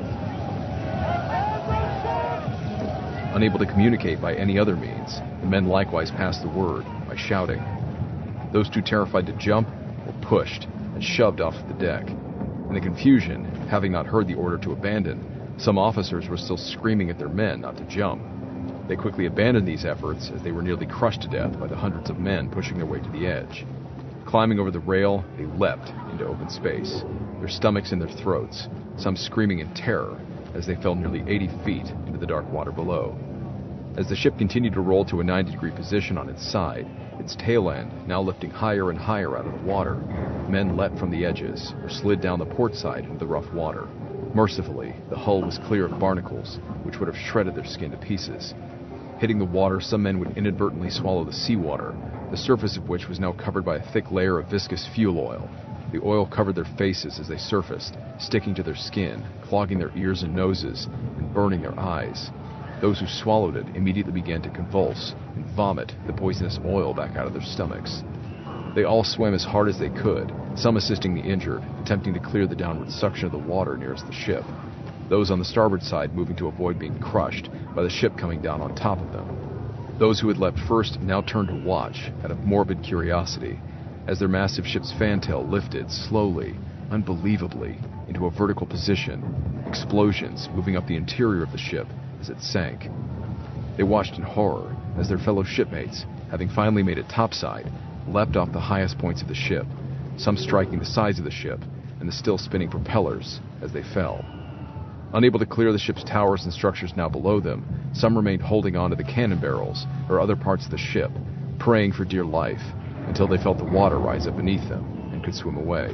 Unable to communicate by any other means, the men likewise passed the word by shouting. Those too terrified to jump were pushed and shoved off the deck. In the confusion, having not heard the order to abandon, some officers were still screaming at their men not to jump. They quickly abandoned these efforts as they were nearly crushed to death by the hundreds of men pushing their way to the edge. Climbing over the rail, they leapt into open space, their stomachs in their throats, some screaming in terror as they fell nearly 80 feet into the dark water below. As the ship continued to roll to a 90-degree position on its side, its tail end now lifting higher and higher out of the water, men leapt from the edges or slid down the port side into the rough water. Mercifully, the hull was clear of barnacles, which would have shredded their skin to pieces. Hitting the water, some men would inadvertently swallow the seawater, the surface of which was now covered by a thick layer of viscous fuel oil. The oil covered their faces as they surfaced, sticking to their skin, clogging their ears and noses, and burning their eyes. Those who swallowed it immediately began to convulse and vomit the poisonous oil back out of their stomachs. They all swam as hard as they could, some assisting the injured, attempting to clear the downward suction of the water nearest the ship. Those on the starboard side moving to avoid being crushed by the ship coming down on top of them. Those who had leapt first now turned to watch out of morbid curiosity as their massive ship's fantail lifted slowly, unbelievably, into a vertical position, explosions moving up the interior of the ship as it sank. They watched in horror as their fellow shipmates, having finally made it topside, leapt off the highest points of the ship, some striking the sides of the ship and the still spinning propellers as they fell. Unable to clear the ship's towers and structures now below them, some remained holding on to the cannon barrels or other parts of the ship, praying for dear life until they felt the water rise up beneath them and could swim away.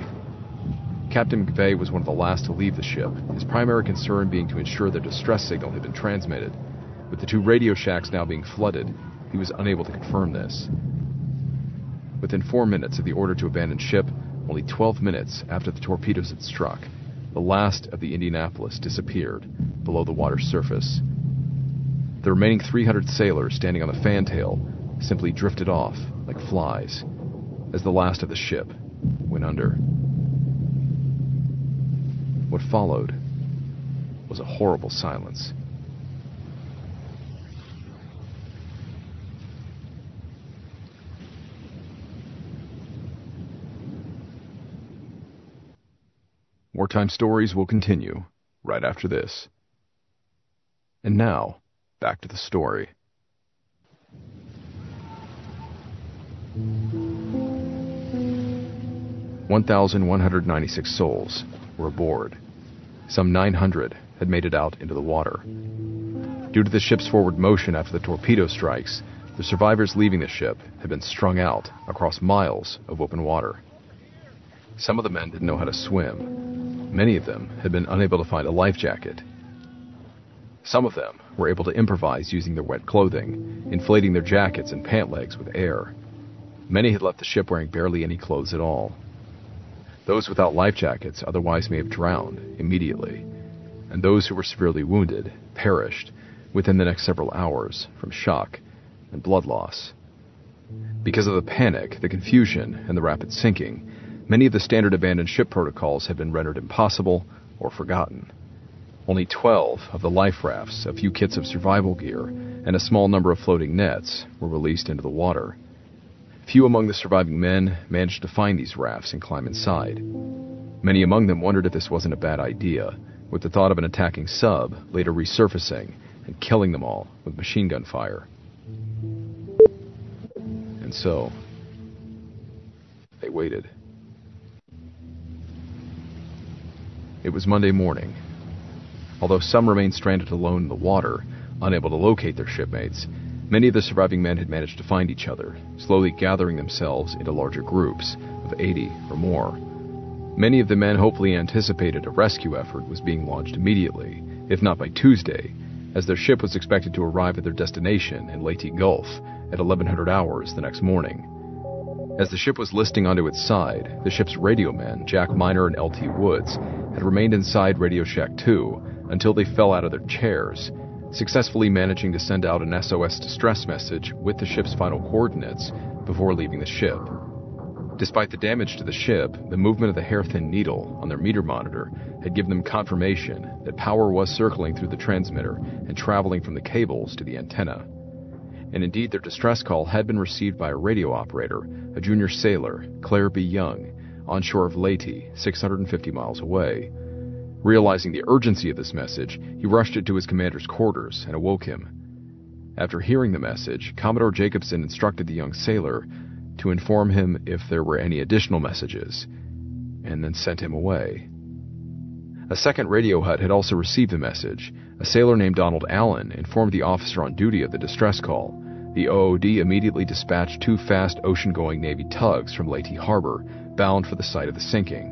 Captain McVay was one of the last to leave the ship, his primary concern being to ensure their distress signal had been transmitted. With the 2 radio shacks now being flooded, he was unable to confirm this. Within 4 minutes of the order to abandon ship, only 12 minutes after the torpedoes had struck, the last of the Indianapolis disappeared below the water's surface. The remaining 300 sailors standing on the fantail simply drifted off like flies as the last of the ship went under. What followed was a horrible silence. Wartime Stories will continue right after this. And now, back to the story. "1,196 souls were aboard. Some 900 had made it out into the water. Due to the ship's forward motion after the torpedo strikes, the survivors leaving the ship had been strung out across miles of open water. Some of the men didn't know how to swim. Many of them had been unable to find a life jacket. Some of them were able to improvise using their wet clothing, inflating their jackets and pant legs with air. Many had left the ship wearing barely any clothes at all. Those without life jackets otherwise may have drowned immediately, and those who were severely wounded perished within the next several hours from shock and blood loss. Because of the panic, the confusion, and the rapid sinking, many of the standard abandoned ship protocols had been rendered impossible or forgotten. Only 12 of the life rafts, a few kits of survival gear, and a small number of floating nets were released into the water. Few among the surviving men managed to find these rafts and climb inside. Many among them wondered if this wasn't a bad idea, with the thought of an attacking sub later resurfacing and killing them all with machine gun fire. And so, they waited. It was Monday morning. Although some remained stranded alone in the water, unable to locate their shipmates, many of the surviving men had managed to find each other, slowly gathering themselves into larger groups of 80 or more. Many of the men hopefully anticipated a rescue effort was being launched immediately, if not by Tuesday, as their ship was expected to arrive at their destination in Leyte Gulf at 1100 hours the next morning. As the ship was listing onto its side, the ship's radio men, Jack Miner and L.T. Woods, had remained inside Radio Shack 2 until they fell out of their chairs, successfully managing to send out an SOS distress message with the ship's final coordinates before leaving the ship. Despite the damage to the ship, the movement of the hair-thin needle on their meter monitor had given them confirmation that power was circling through the transmitter and traveling from the cables to the antenna. And indeed, their distress call had been received by a radio operator, a junior sailor, Claire B. Young, onshore of Leyte, 650 miles away. Realizing the urgency of this message, he rushed it to his commander's quarters and awoke him. After hearing the message, Commodore Jacobson instructed the young sailor to inform him if there were any additional messages, and then sent him away. A second radio hut had also received the message. A sailor named Donald Allen informed the officer on duty of the distress call. The OOD immediately dispatched 2 fast ocean-going Navy tugs from Leyte Harbor, bound for the site of the sinking.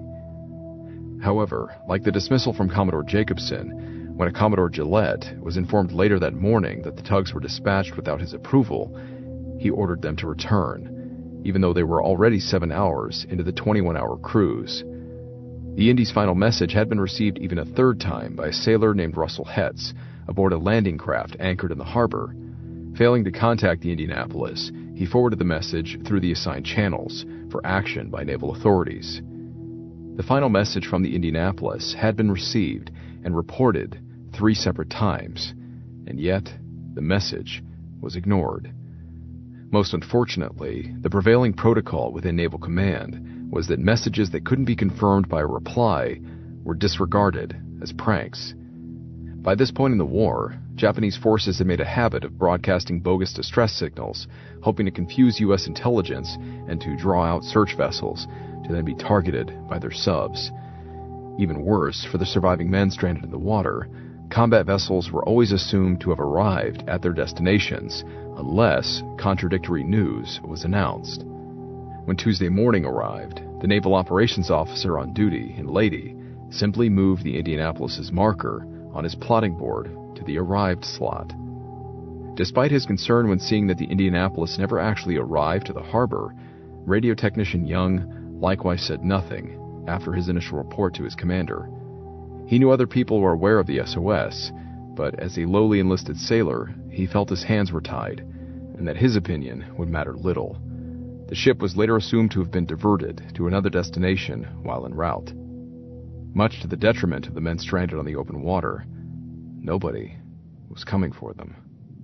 However, like the dismissal from Commodore Jacobson, when a Commodore Gillette was informed later that morning that the tugs were dispatched without his approval, he ordered them to return, even though they were already 7 hours into the 21-hour cruise. The Indy's final message had been received even a third time by a sailor named Russell Hetz aboard a landing craft anchored in the harbor. Failing to contact the Indianapolis, he forwarded the message through the assigned channels for action by naval authorities. The final message from the Indianapolis had been received and reported 3 separate times, and yet the message was ignored. Most unfortunately, the prevailing protocol within Naval Command was that messages that couldn't be confirmed by a reply were disregarded as pranks. By this point in the war, Japanese forces had made a habit of broadcasting bogus distress signals, hoping to confuse U.S. intelligence and to draw out search vessels to then be targeted by their subs. Even worse, for the surviving men stranded in the water, combat vessels were always assumed to have arrived at their destinations unless contradictory news was announced. When Tuesday morning arrived, the naval operations officer on duty in Leyte simply moved the Indianapolis's marker on his plotting board to the arrived slot. Despite his concern when seeing that the Indianapolis never actually arrived to the harbor, radio technician Young likewise said nothing after his initial report to his commander. He knew other people were aware of the SOS, but as a lowly enlisted sailor, he felt his hands were tied, and that his opinion would matter little. The ship was later assumed to have been diverted to another destination while en route. Much to the detriment of the men stranded on the open water, nobody was coming for them.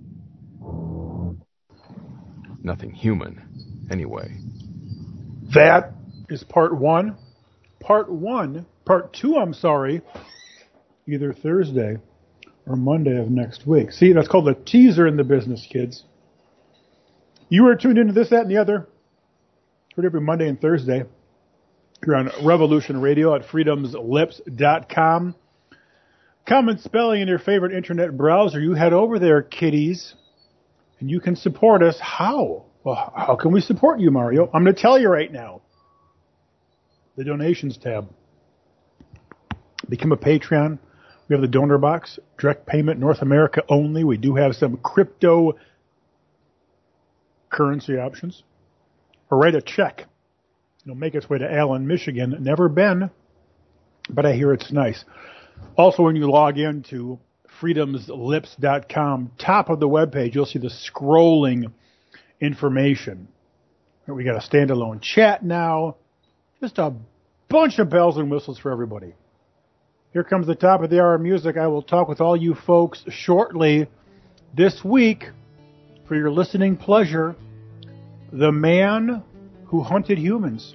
Nothing human, anyway. That is part one. Part two, either Thursday or Monday of next week. See, that's called a teaser in the business, kids. You are tuned into This, That, and the Other. Heard every Monday and Thursday. You're on Revolution Radio at freedomslips.com. Common spelling in your favorite internet browser. You head over there, kiddies, and you can support us. How? Well, how can we support you, Mario? I'm going to tell you right now. The donations tab. Become a Patreon. We have the donor box. Direct payment, North America only. We do have some crypto currency options. Or write a check. It'll make its way to Allen, Michigan. Never been, but I hear it's nice. Also, when you log into freedomslips.com, top of the webpage, you'll see the scrolling information. We got a standalone chat now. Just a bunch of bells and whistles for everybody. Here comes the top of the hour music. I will talk with all you folks shortly. This week, for your listening pleasure, the man who hunted humans.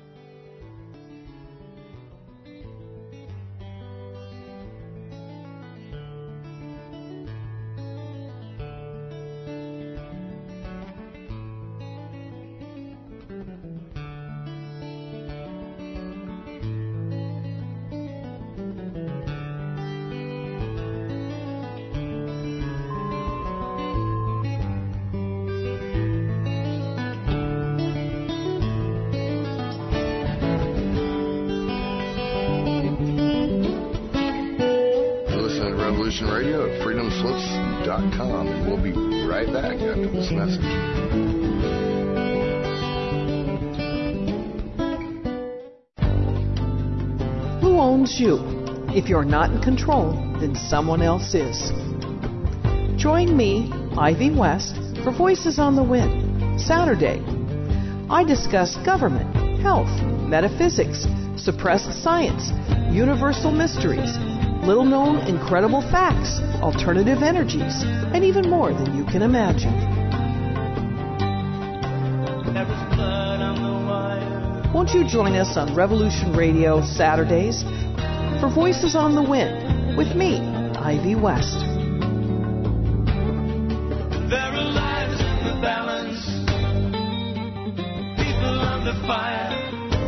If you're not in control, then someone else is. Join me, Ivy West, for Voices on the Wind, Saturday. I discuss government, health, metaphysics, suppressed science, universal mysteries, little-known incredible facts, alternative energies, and even more than you can imagine. Won't you join us on Revolution Radio Saturdays for Voices on the Wind with me, Ivy West. There are lives in the balance, people under fire,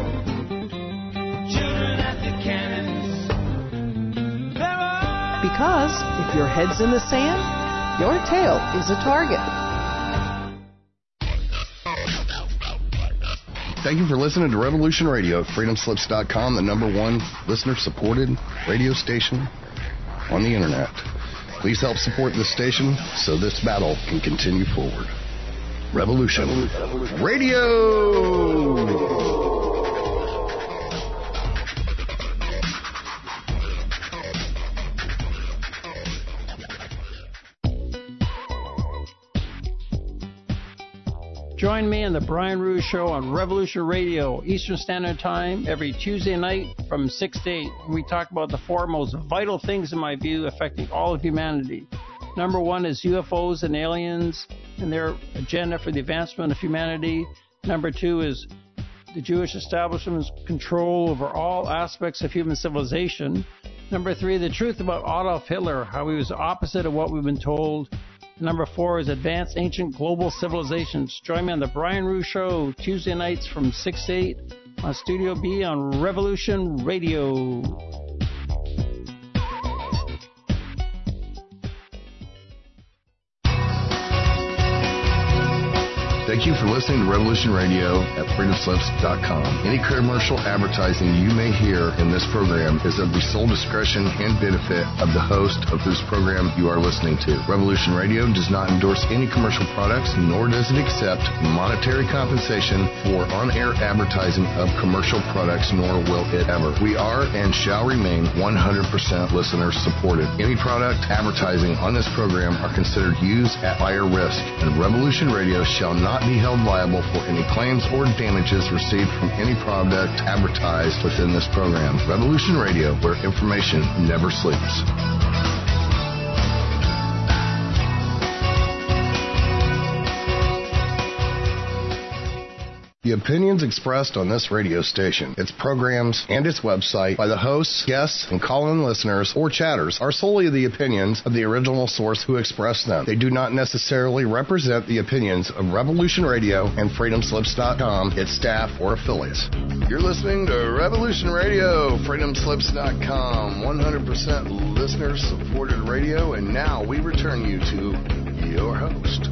children at the cannons. Because if your head's in the sand, your tail is a target. Thank you for listening to Revolution Radio at freedomslips.com, the #1 listener-supported radio station on the Internet. Please help support this station so this battle can continue forward. Revolution Radio! Join me on the Brian Ruhe Show on Revolution Radio, Eastern Standard Time, every Tuesday night from 6 to 8. We talk about the four most vital things, in my view, affecting all of humanity. #1 is UFOs and aliens and their agenda for the advancement of humanity. #2 is the Jewish establishment's control over all aspects of human civilization. #3, the truth about Adolf Hitler, how he was the opposite of what we've been told. #4 is Advanced Ancient Global Civilizations. Join me on the Brian Ruhe Show, Tuesday nights from 6 to 8 on Studio B on Revolution Radio. Thank Thank you for listening to Revolution Radio at freedomslips.com. Any commercial advertising you may hear in this program is of the sole discretion and benefit of the host of whose program you are listening to. Revolution Radio does not endorse any commercial products, nor does it accept monetary compensation for on-air advertising of commercial products, nor will it ever. We are and shall remain 100% listener supported. Any product advertising on this program are considered used at buyer risk, and Revolution Radio shall not be held liable for any claims or damages received from any product advertised within this program. Revolution Radio, where information never sleeps. The opinions expressed on this radio station, its programs, and its website by the hosts, guests, and call-in listeners or chatters are solely the opinions of the original source who expressed them. They do not necessarily represent the opinions of Revolution Radio and FreedomSlips.com, its staff, or affiliates. You're listening to Revolution Radio, FreedomSlips.com, 100% listener-supported radio, and now we return you to your host.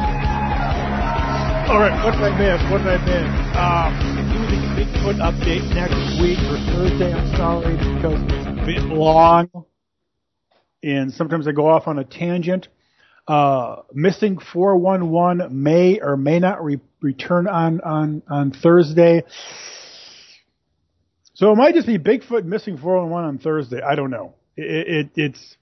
All right, what did I miss? Doing a Bigfoot update next week or Thursday. I'm sorry because it's a bit long, and sometimes I go off on a tangent. Missing 411 may or may not return on Thursday. So it might just be Bigfoot missing 411 on Thursday. I don't know. It's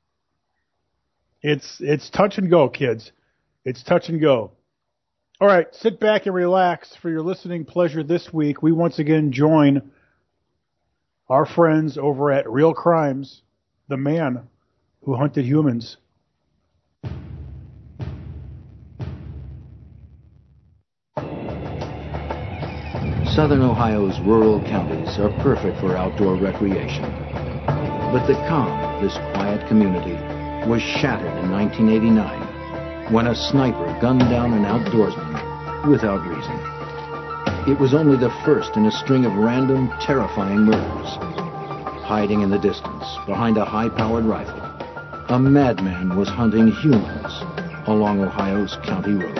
touch and go, kids. It's touch and go. All right, sit back and relax for your listening pleasure this week. We once again join our friends over at Real Crimes, the man who hunted humans. Southern Ohio's rural counties are perfect for outdoor recreation. But the calm of this quiet community was shattered in 1989 when a sniper gunned down an outdoorsman without reason. It was only the first in a string of random, terrifying murders. Hiding in the distance behind a high-powered rifle, a madman was hunting humans along Ohio's county roads.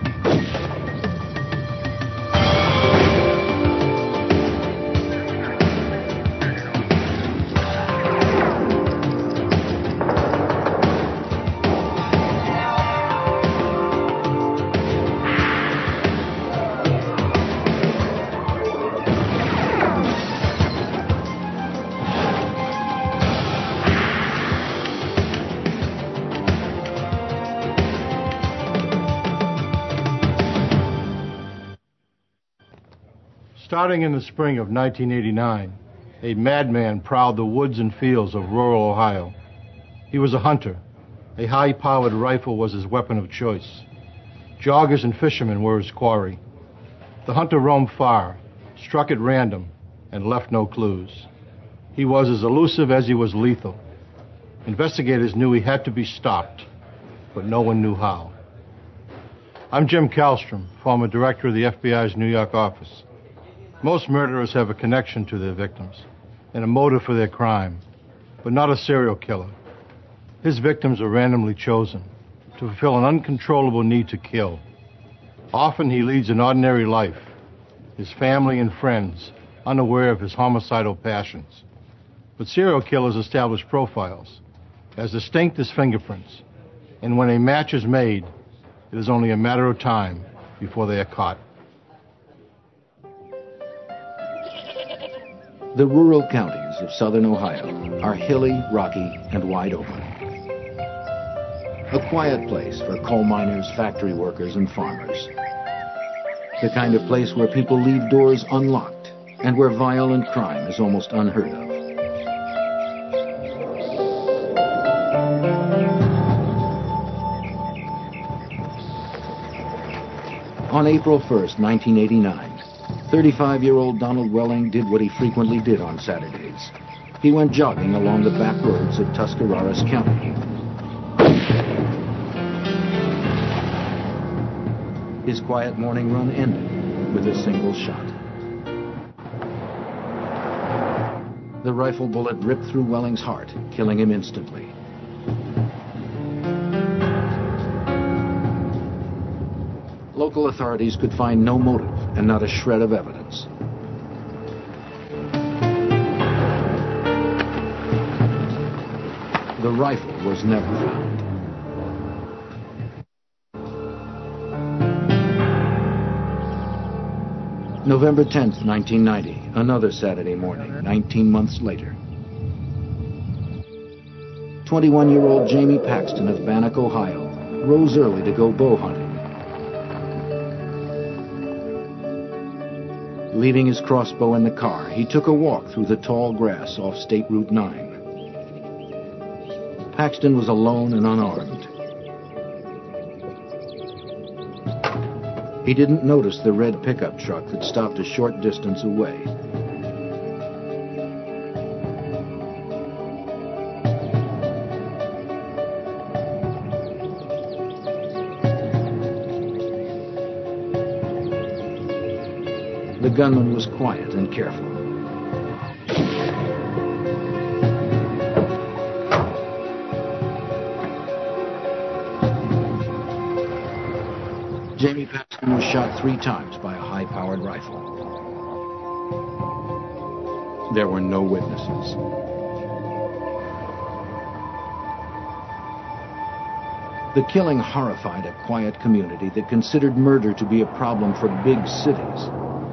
Starting in the spring of 1989, a madman prowled the woods and fields of rural Ohio. He was a hunter. A high-powered rifle was his weapon of choice. Joggers and fishermen were his quarry. The hunter roamed far, struck at random, and left no clues. He was as elusive as he was lethal. Investigators knew he had to be stopped, but no one knew how. I'm Jim Kallstrom, former director of the FBI's New York office. Most murderers have a connection to their victims and a motive for their crime, but not a serial killer. His victims are randomly chosen to fulfill an uncontrollable need to kill. Often he leads an ordinary life, his family and friends unaware of his homicidal passions. But serial killers establish profiles, as distinct as fingerprints, and when a match is made, it is only a matter of time before they are caught. The rural counties of southern Ohio are hilly, rocky, and wide open. A quiet place for coal miners, factory workers, and farmers. The kind of place where people leave doors unlocked and where violent crime is almost unheard of. On April 1st, 1989, 35-year-old Donald Welling did what he frequently did on Saturdays. He went jogging along the back roads of Tuscarawas County. His quiet morning run ended with a single shot. The rifle bullet ripped through Welling's heart, killing him instantly. Local authorities could find no motive and not a shred of evidence. The rifle was never found. November 10th, 1990, another Saturday morning, 19 months later. 21-year-old Jamie Paxton of Bannock, Ohio, rose early to go bow hunting. Leaving his crossbow in the car, he took a walk through the tall grass off State Route 9. Paxton was alone and unarmed. He didn't notice the red pickup truck that stopped a short distance away. The gunman was quiet and careful. Jamie Paxton was shot 3 times by a high-powered rifle. There were no witnesses. The killing horrified a quiet community that considered murder to be a problem for big cities.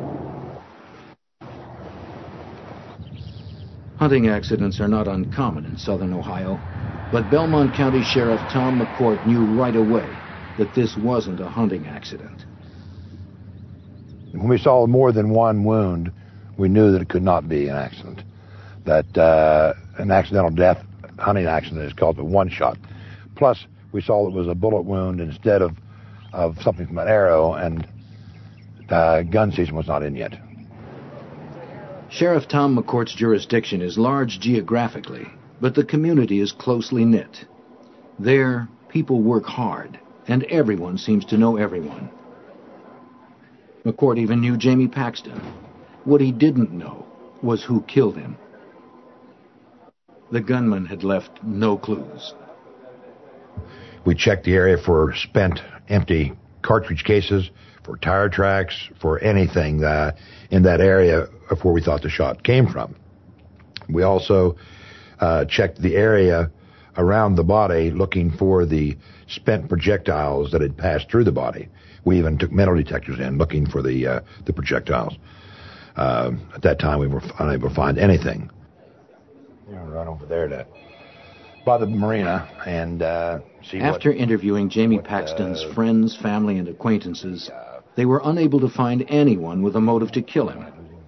Hunting accidents are not uncommon in southern Ohio, but Belmont County Sheriff Tom McCourt knew right away that this wasn't a hunting accident. When we saw more than one wound, we knew that it could not be an accident. That an accidental death, hunting accident, is called a one-shot. Plus, we saw it was a bullet wound instead of something from an arrow, and gun season was not in yet. Sheriff Tom McCourt's jurisdiction is large geographically, but the community is closely knit. There, people work hard, and everyone seems to know everyone. McCourt even knew Jamie Paxton. What he didn't know was who killed him. The gunman had left no clues. We checked the area for spent, empty cartridge cases, for tire tracks, for anything in that area of where we thought the shot came from. We also checked the area around the body looking for the spent projectiles that had passed through the body. We even took metal detectors in looking for the projectiles. At that time, we were unable to find anything. We're going to run over there by the marina and see. After interviewing Jamie Paxton's friends, family, and acquaintances, they were unable to find anyone with a motive to kill him.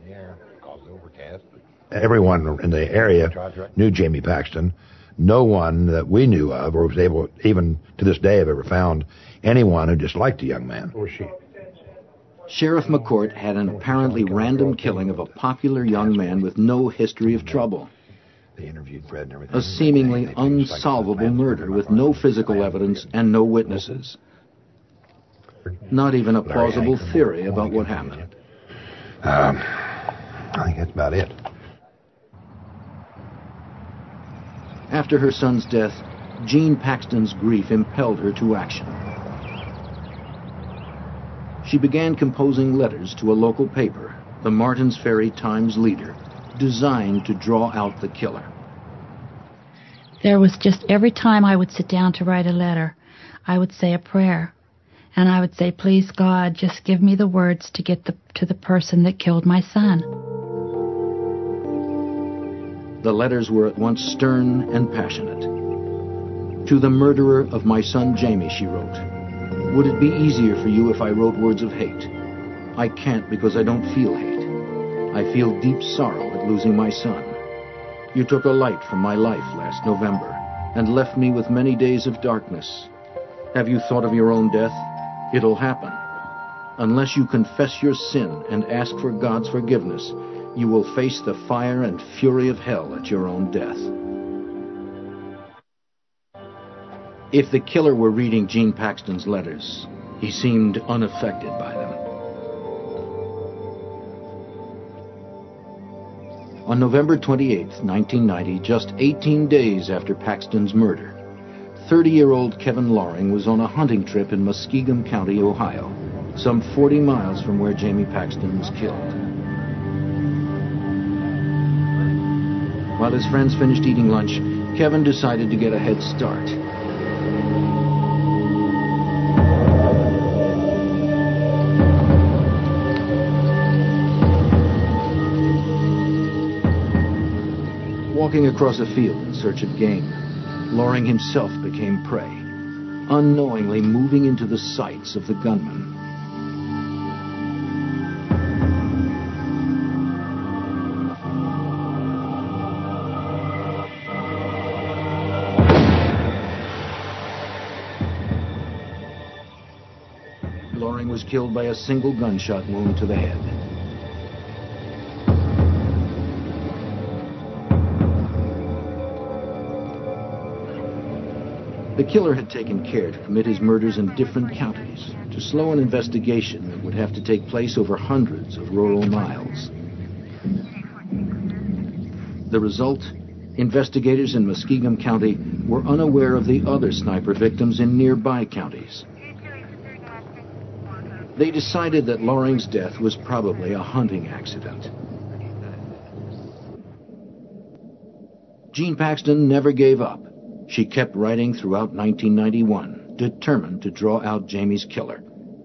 Everyone in the area knew Jamie Paxton. No one that we knew of or was able, even to this day, have ever found anyone who disliked the young man. Sheriff McCourt had an apparently random killing of a popular young man with no history of trouble. They interviewed Fred and everything. A seemingly unsolvable murder with no physical evidence and no witnesses. Not even a plausible theory about what happened. I think that's about it. After her son's death, Jean Paxton's grief impelled her to action. She began composing letters to a local paper, the Martins Ferry Times Leader, designed to draw out the killer. There was just every time I would sit down to write a letter, I would say a prayer. And I would say, please, God, just give me the words to get to the person that killed my son. The letters were at once stern and passionate. To the murderer of my son Jamie, she wrote, would it be easier for you if I wrote words of hate? I can't because I don't feel hate. I feel deep sorrow at losing my son. You took a light from my life last November and left me with many days of darkness. Have you thought of your own death? It'll happen. Unless you confess your sin and ask for God's forgiveness, you will face the fire and fury of hell at your own death. If the killer were reading Jean Paxton's letters, he seemed unaffected by them. On November 28, 1990, just 18 days after Paxton's murder, 30-year-old Kevin Loring was on a hunting trip in Muskingum County, Ohio. some 40 miles from where Jamie Paxton was killed. While his friends finished eating lunch, Kevin decided to get a head start. Walking across a field in search of game, Loring himself became prey, unknowingly moving into the sights of the gunman. Loring was killed by a single gunshot wound to the head. The killer had taken care to commit his murders in different counties to slow an investigation that would have to take place over hundreds of rural miles. The result? Investigators in Muskingum County were unaware of the other sniper victims in nearby counties. They decided that Loring's death was probably a hunting accident. Jean Paxton never gave up. She kept writing throughout 1991, determined to draw out Jamie's killer.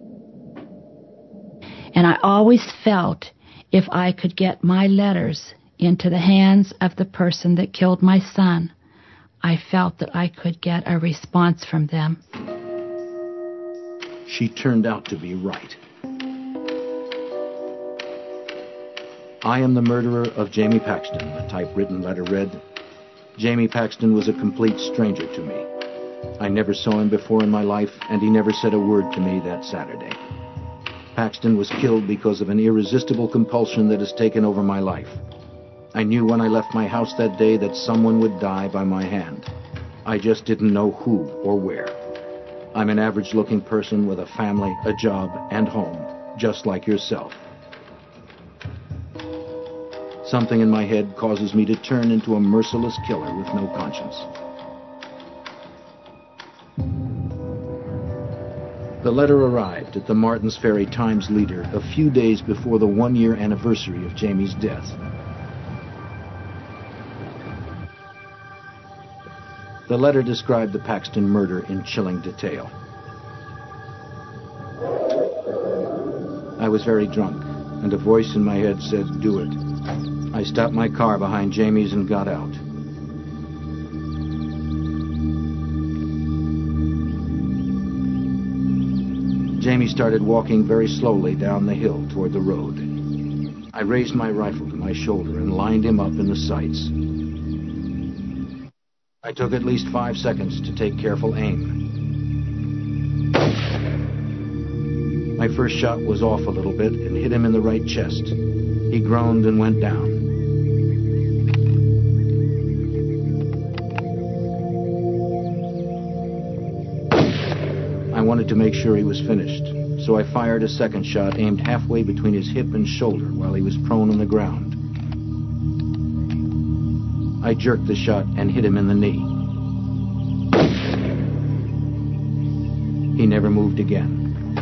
And I always felt if I could get my letters into the hands of the person that killed my son, I felt that I could get a response from them. She turned out to be right. I am the murderer of Jamie Paxton, the typewritten letter read. Jamie Paxton was a complete stranger to me. I never saw him before in my life, and he never said a word to me that Saturday. Paxton was killed because of an irresistible compulsion that has taken over my life. I knew when I left my house that day that someone would die by my hand. I just didn't know who or where. I'm an average-looking person with a family, a job, and home, just like yourself. Something in my head causes me to turn into a merciless killer with no conscience. The letter arrived at the Martins Ferry Times-Leader a few days before the one-year anniversary of Jamie's death. The letter described the Paxton murder in chilling detail. I was very drunk, and a voice in my head said, "Do it." I stopped my car behind Jamie's and got out. Jamie started walking very slowly down the hill toward the road. I raised my rifle to my shoulder and lined him up in the sights. I took at least 5 seconds to take careful aim. My first shot was off a little bit and hit him in the right chest. He groaned and went down. I wanted to make sure he was finished, so I fired a second shot aimed halfway between his hip and shoulder while he was prone on the ground. I jerked the shot and hit him in the knee. He never moved again.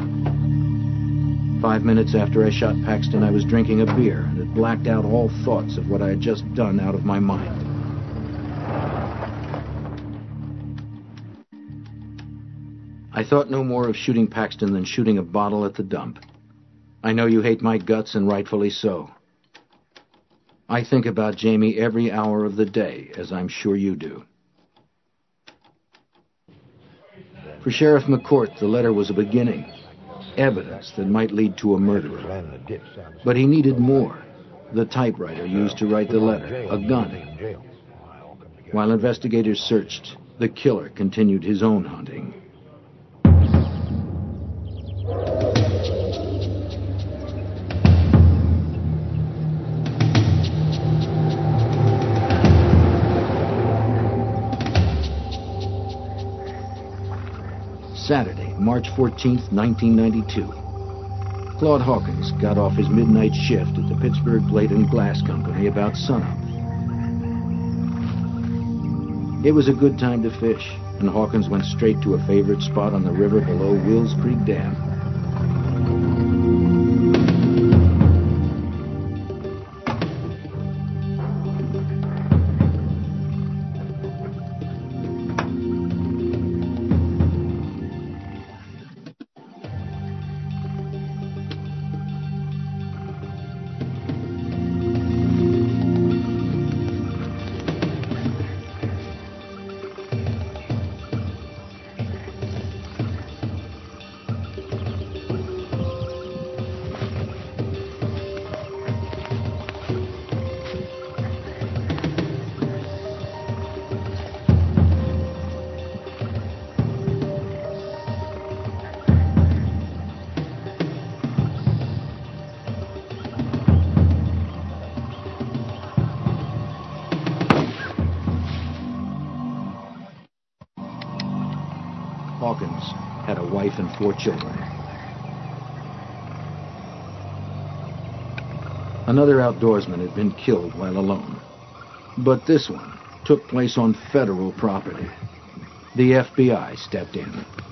5 minutes after I shot Paxton, I was drinking a beer and had blacked out all thoughts of what I had just done out of my mind. I thought no more of shooting Paxton than shooting a bottle at the dump. I know you hate my guts, and rightfully so. I think about Jamie every hour of the day, as I'm sure you do. For Sheriff McCourt, the letter was a beginning. Evidence that might lead to a murderer. But he needed more. The typewriter used to write the letter, a gun. While investigators searched, the killer continued his own hunting. Saturday, March 14th, 1992. Claude Hawkins got off his midnight shift at the Pittsburgh Plate and Glass Company about sunup. It was a good time to fish, and Hawkins went straight to a favorite spot on the river below Wills Creek Dam. Hawkins had a wife and 4 children. Another outdoorsman had been killed while alone. But this one took place on federal property. The FBI stepped in.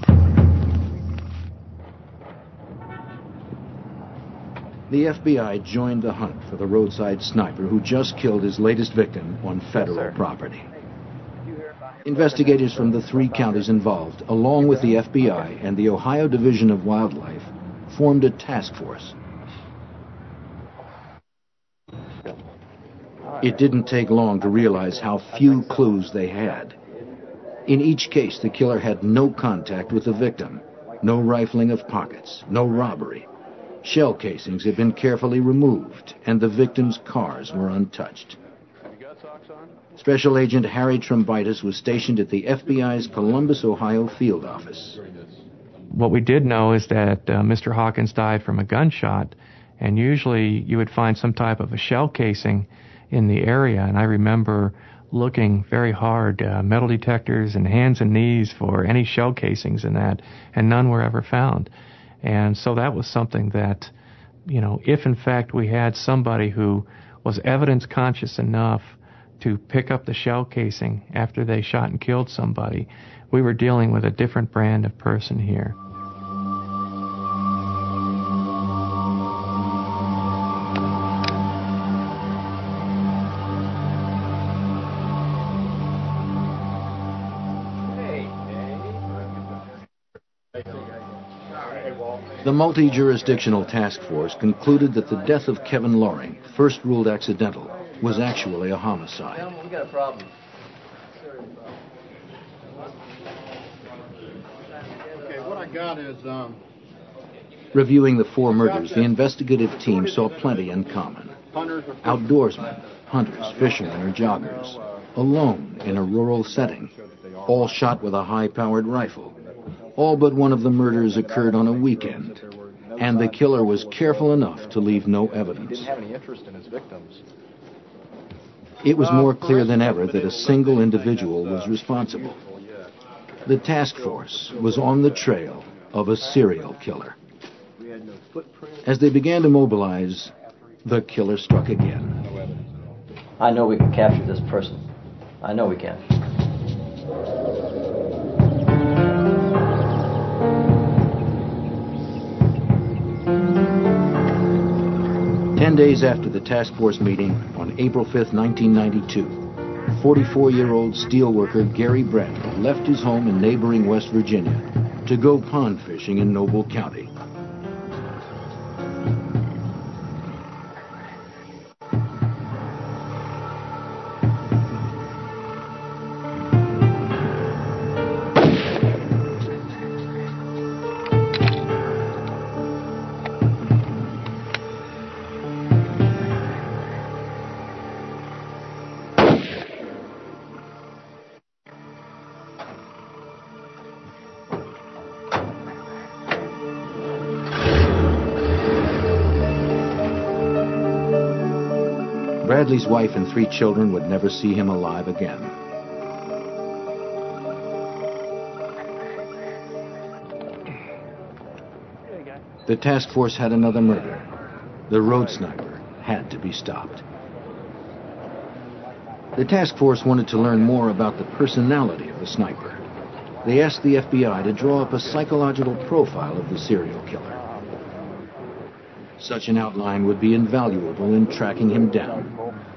The FBI joined the hunt for the roadside sniper who just killed his latest victim on federal property. Investigators from the 3 counties involved, along with the FBI and the Ohio Division of Wildlife, formed a task force. It didn't take long to realize how few clues they had. In each case, the killer had no contact with the victim, no rifling of pockets, no robbery. Shell casings had been carefully removed, and the victims' cars were untouched. Special Agent Harry Trombitis was stationed at the FBI's Columbus, Ohio field office. What we did know is that Mr. Hawkins died from a gunshot, and usually you would find some type of a shell casing in the area, and I remember looking very hard, metal detectors and hands and knees for any shell casings in that, and none were ever found. And so that was something that, if in fact we had somebody who was evidence conscious enough to pick up the shell casing after they shot and killed somebody, we were dealing with a different brand of person here. The multi-jurisdictional task force concluded that the death of Kevin Loring, first ruled accidental, was actually a homicide. We got a problem. Okay, what I got is, Reviewing the 4 murders, the investigative team saw plenty in common. Outdoorsmen, hunters, fishermen, or joggers, alone in a rural setting, all shot with a high-powered rifle. All but one of the murders occurred on a weekend, and the killer was careful enough to leave no evidence. He didn't have any interest in his victims. It was more clear than ever that a single individual was responsible. The task force was on the trail of a serial killer. As they began to mobilize, the killer struck again. I know we can capture this person. I know we can. 10 days after the task force meeting, on April 5, 1992, 44-year-old steelworker Gary Bradley left his home in neighboring West Virginia to go pond fishing in Noble County. Bradley's wife and 3 children would never see him alive again. The task force had another murder. The road sniper had to be stopped. The task force wanted to learn more about the personality of the sniper. They asked the FBI to draw up a psychological profile of the serial killer. Such an outline would be invaluable in tracking him down.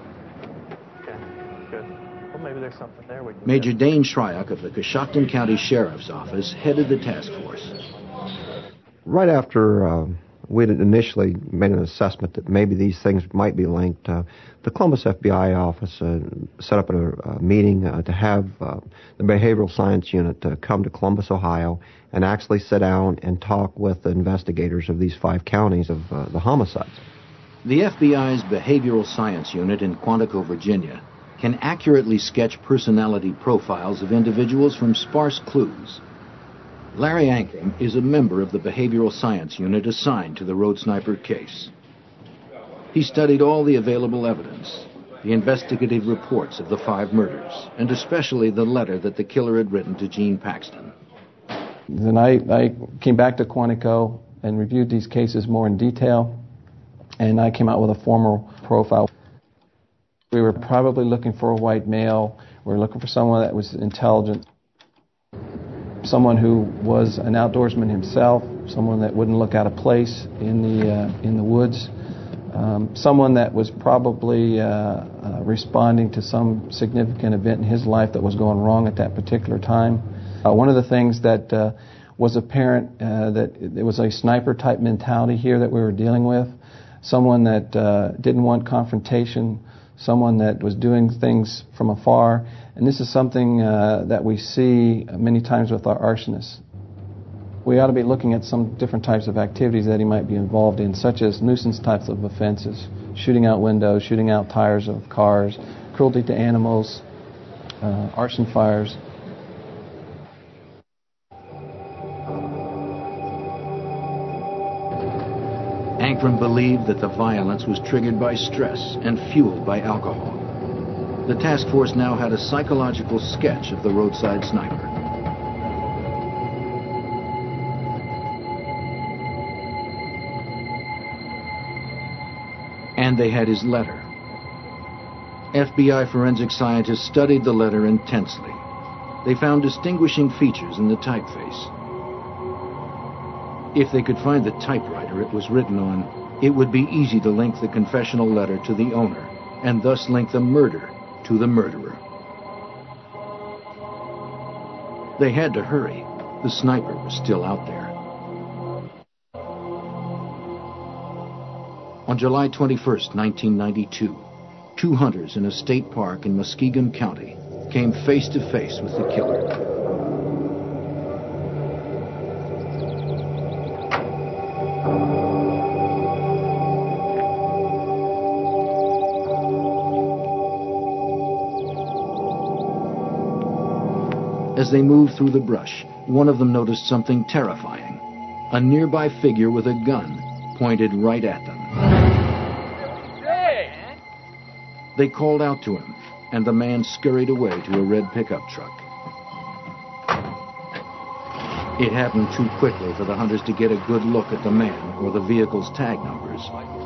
Major Dane Shryock of the Coshocton County Sheriff's Office headed the task force. Right after we'd initially made an assessment that maybe these things might be linked, the Columbus FBI office set up a meeting to have the Behavioral Science Unit come to Columbus, Ohio, and actually sit down and talk with the investigators of these 5 counties of the homicides. The FBI's Behavioral Science Unit in Quantico, Virginia, can accurately sketch personality profiles of individuals from sparse clues. Larry Ankrum is a member of the Behavioral Science Unit assigned to the road sniper case. He studied all the available evidence, the investigative reports of the 5 murders, and especially the letter that the killer had written to Gene Paxton. Then I came back to Quantico and reviewed these cases more in detail, and I came out with a formal profile. We were probably looking for a white male. We were looking for someone that was intelligent, someone who was an outdoorsman himself, someone that wouldn't look out of place in the woods, someone that was probably responding to some significant event in his life that was going wrong at that particular time. One of the things that was apparent that it was a sniper-type mentality here that we were dealing with, someone that didn't want confrontation, someone that was doing things from afar. And this is something that we see many times with our arsonists. We ought to be looking at some different types of activities that he might be involved in, such as nuisance types of offenses, shooting out windows, shooting out tires of cars, cruelty to animals, arson fires. Ankrum believed that the violence was triggered by stress and fueled by alcohol. The task force now had a psychological sketch of the roadside sniper. And they had his letter. FBI forensic scientists studied the letter intensely. They found distinguishing features in the typeface. If they could find the typewriter it was written on, it would be easy to link the confessional letter to the owner, and thus link the murder to the murderer. They had to hurry. The sniper was still out there. On July 21st, 1992, two hunters in a state park in Muskegon County came face to face with the killer. As they moved through the brush, one of them noticed something terrifying. A nearby figure with a gun pointed right at them. They called out to him, and the man scurried away to a red pickup truck. It happened too quickly for the hunters to get a good look at the man or the vehicle's tag numbers.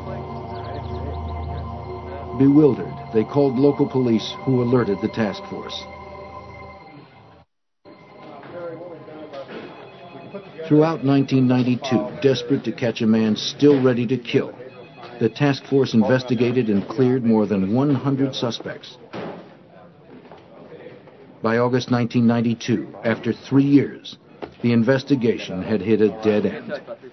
Bewildered, they called local police, who alerted the task force. Throughout 1992, desperate to catch a man still ready to kill, the task force investigated and cleared more than 100 suspects. By August 1992, after 3 years, the investigation had hit a dead end.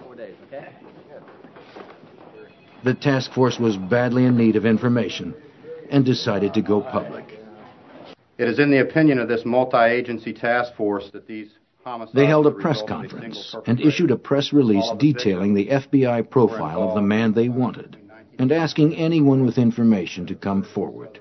The task force was badly in need of information and decided to go public. It is in the opinion of this multi-agency task force that these homicides... They held a press conference and issued a press release detailing the FBI profile of the man they wanted and asking anyone with information to come forward.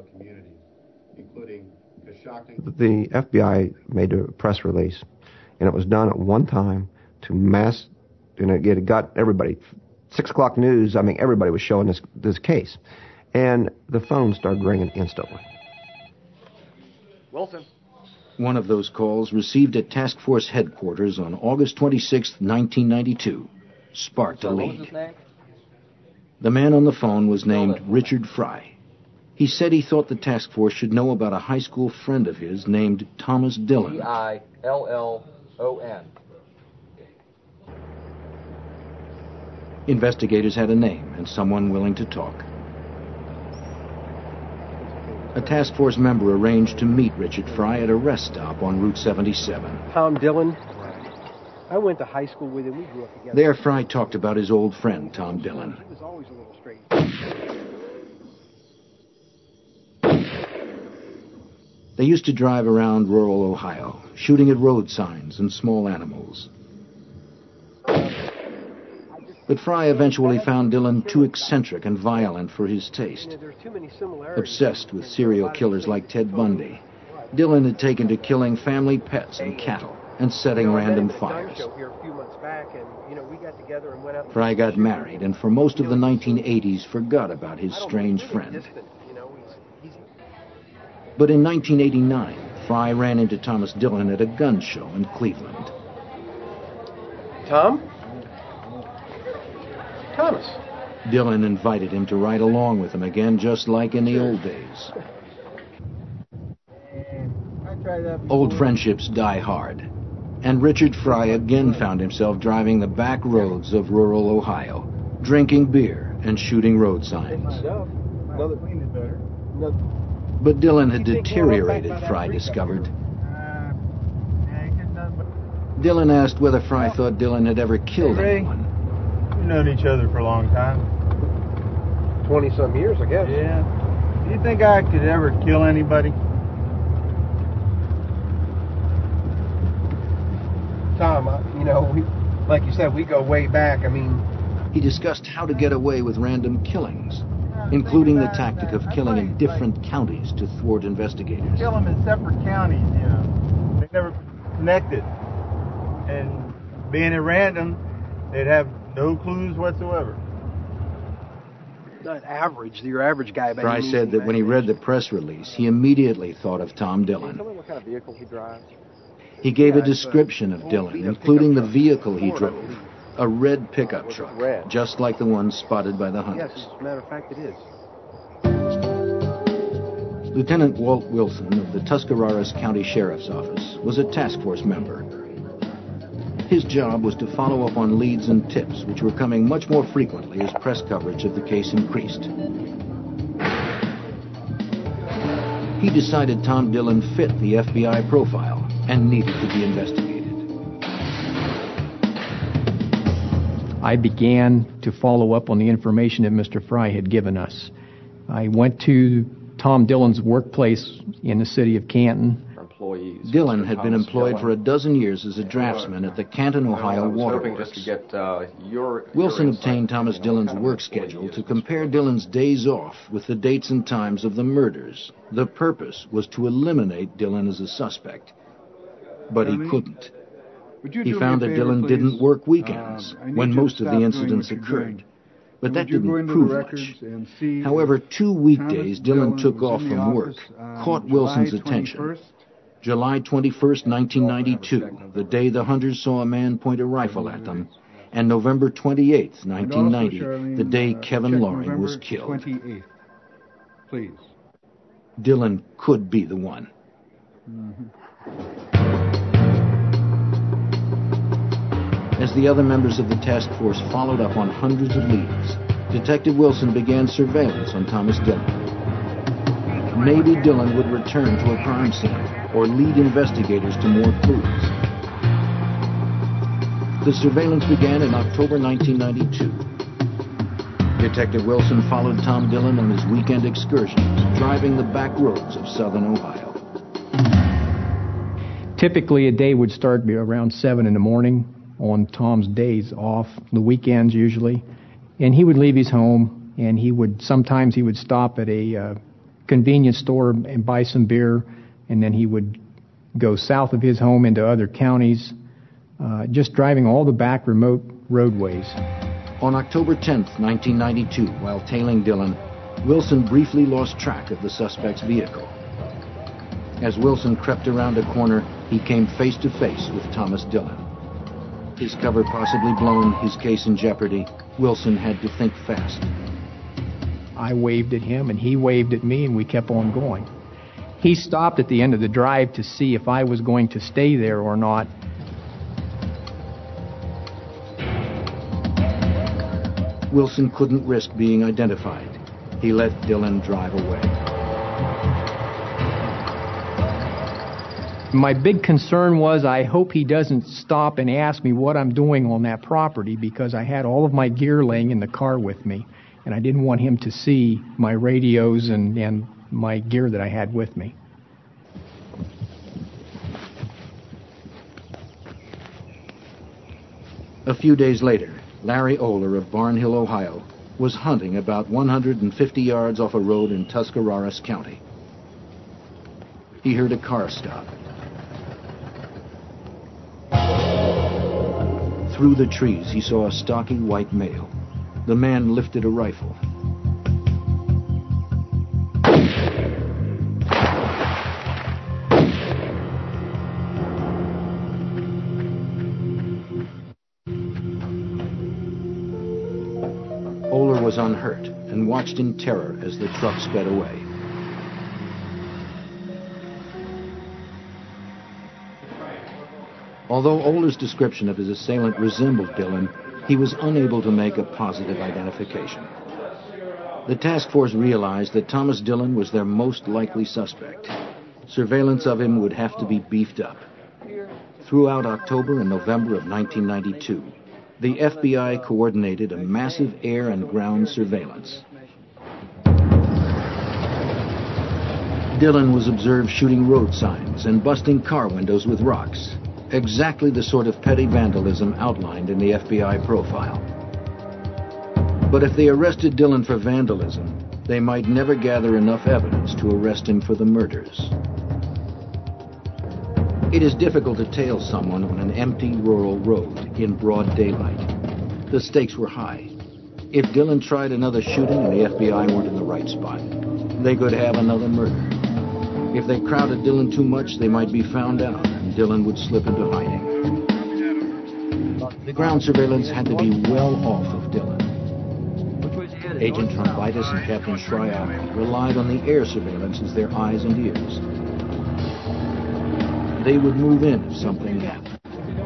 The FBI made a press release, and it was done at one time to mass, and it got everybody, 6 o'clock news, I mean, everybody was showing this case. And the phone started ringing instantly. Wilson. One of those calls, received at task force headquarters on August 26, 1992, sparked a lead. The man on the phone was named Richard Fry. He said he thought the task force should know about a high school friend of his named Thomas Dillon. D-I-L-L-O-N. Investigators had a name and someone willing to talk. A task force member arranged to meet Richard Fry at a rest stop on Route 77. Tom Dillon. I went to high school with him. We grew up together. There, Fry talked about his old friend, Tom Dillon. He was always a little straight. They used to drive around rural Ohio, shooting at road signs and small animals. But Fry eventually found Dillon too eccentric and violent for his taste. Obsessed with serial killers like Ted Bundy, Dillon had taken to killing family pets and cattle and setting random fires. Fry got married and for most of the 1980s forgot about his strange friend. But in 1989, Fry ran into Thomas Dillon at a gun show in Cleveland. Tom? Thomas. Dillon invited him to ride along with him again, just like in the old days. Old friendships die hard, and Richard Fry again found himself driving the back roads of rural Ohio, drinking beer and shooting road signs. But Dillon had deteriorated, Fry discovered. Dillon asked whether Fry thought Dillon had ever killed anyone. We've known each other for a long time. 20-some years, I guess. Yeah. Do you think I could ever kill anybody? Tom, like you said, we go way back. I mean... He discussed how to get away with random killings, including the tactic of killing in different counties to thwart investigators. Kill them in separate counties, They never connected. And being at random, they'd have no clues whatsoever. Your average guy. Fry said that when he read the press release, he immediately thought of Tom Dillon. What kind of vehicle he drives? He gave a description of Dillon, including the vehicle he drove, a red pickup truck, just like the one spotted by the hunters. Yes, as a matter of fact, it is. Lieutenant Walt Wilson of the Tuscarawas County Sheriff's Office was a task force member. His job was to follow up on leads and tips, which were coming much more frequently as press coverage of the case increased. He decided Tom Dillon fit the FBI profile and needed to be investigated. I began to follow up on the information that Mr. Fry had given us. I went to Tom Dillon's workplace in the city of Canton. Dillon had been employed for a dozen years as a draftsman at the Canton, Ohio Waterworks. Wilson obtained Thomas Dillon's work schedule to compare Dillon's days off with the dates and times of the murders. The purpose was to eliminate Dillon as a suspect. But he couldn't. He found that Dillon didn't work weekends when most of the incidents occurred. But that didn't prove much. However, 2 weekdays Dillon took off from work caught Wilson's attention. July 21st, 1992, the day the hunters saw a man point a rifle at them, and November 28th, 1990, the day Kevin Loring was killed. Please. Dillon could be the one. As the other members of the task force followed up on hundreds of leads, Detective Wilson began surveillance on Thomas Dillon. Maybe Dillon would return to a crime scene or lead investigators to more clues. The surveillance began in October 1992. Detective Wilson followed Tom Dillon on his weekend excursions, driving the back roads of southern Ohio. Typically, a day would start around 7 in the morning on Tom's days off, the weekends usually, and he would leave his home, and sometimes he would stop at a convenience store and buy some beer, and then he would go south of his home into other counties, just driving all the back remote roadways. On October 10th, 1992, while tailing Dillon, Wilson briefly lost track of the suspect's vehicle. As Wilson crept around a corner, he came face to face with Thomas Dillon. His cover possibly blown, his case in jeopardy, Wilson had to think fast. I waved at him, and he waved at me, and we kept on going. He stopped at the end of the drive to see if I was going to stay there or not. Wilson couldn't risk being identified. He let Dillon drive away. My big concern was I hope he doesn't stop and ask me what I'm doing on that property, because I had all of my gear laying in the car with me, and I didn't want him to see my radios and my gear that I had with me. A few days later, Larry Oler of Barnhill, Ohio, was hunting about 150 yards off a road in Tuscarawas County. He heard a car stop. Through the trees, he saw a stocky white male. The man lifted a rifle. was unhurt and watched in terror as the truck sped away. Although Oler's description of his assailant resembled Dillon, he was unable to make a positive identification. The task force realized that Thomas Dillon was their most likely suspect. Surveillance of him would have to be beefed up. Throughout October and November of 1992, the FBI coordinated a massive air and ground surveillance. Dillon was observed shooting road signs and busting car windows with rocks, exactly the sort of petty vandalism outlined in the FBI profile. But if they arrested Dillon for vandalism, they might never gather enough evidence to arrest him for the murders. It is difficult to tail someone on an empty rural road in broad daylight. The stakes were high. If Dillon tried another shooting and the FBI weren't in the right spot, they could have another murder. If they crowded Dillon too much, they might be found out, and Dillon would slip into hiding. The ground surveillance had to be well off of Dillon. Agent Trombitis and Captain Shryock relied on the air surveillance as their eyes and ears. They would move in if something happened.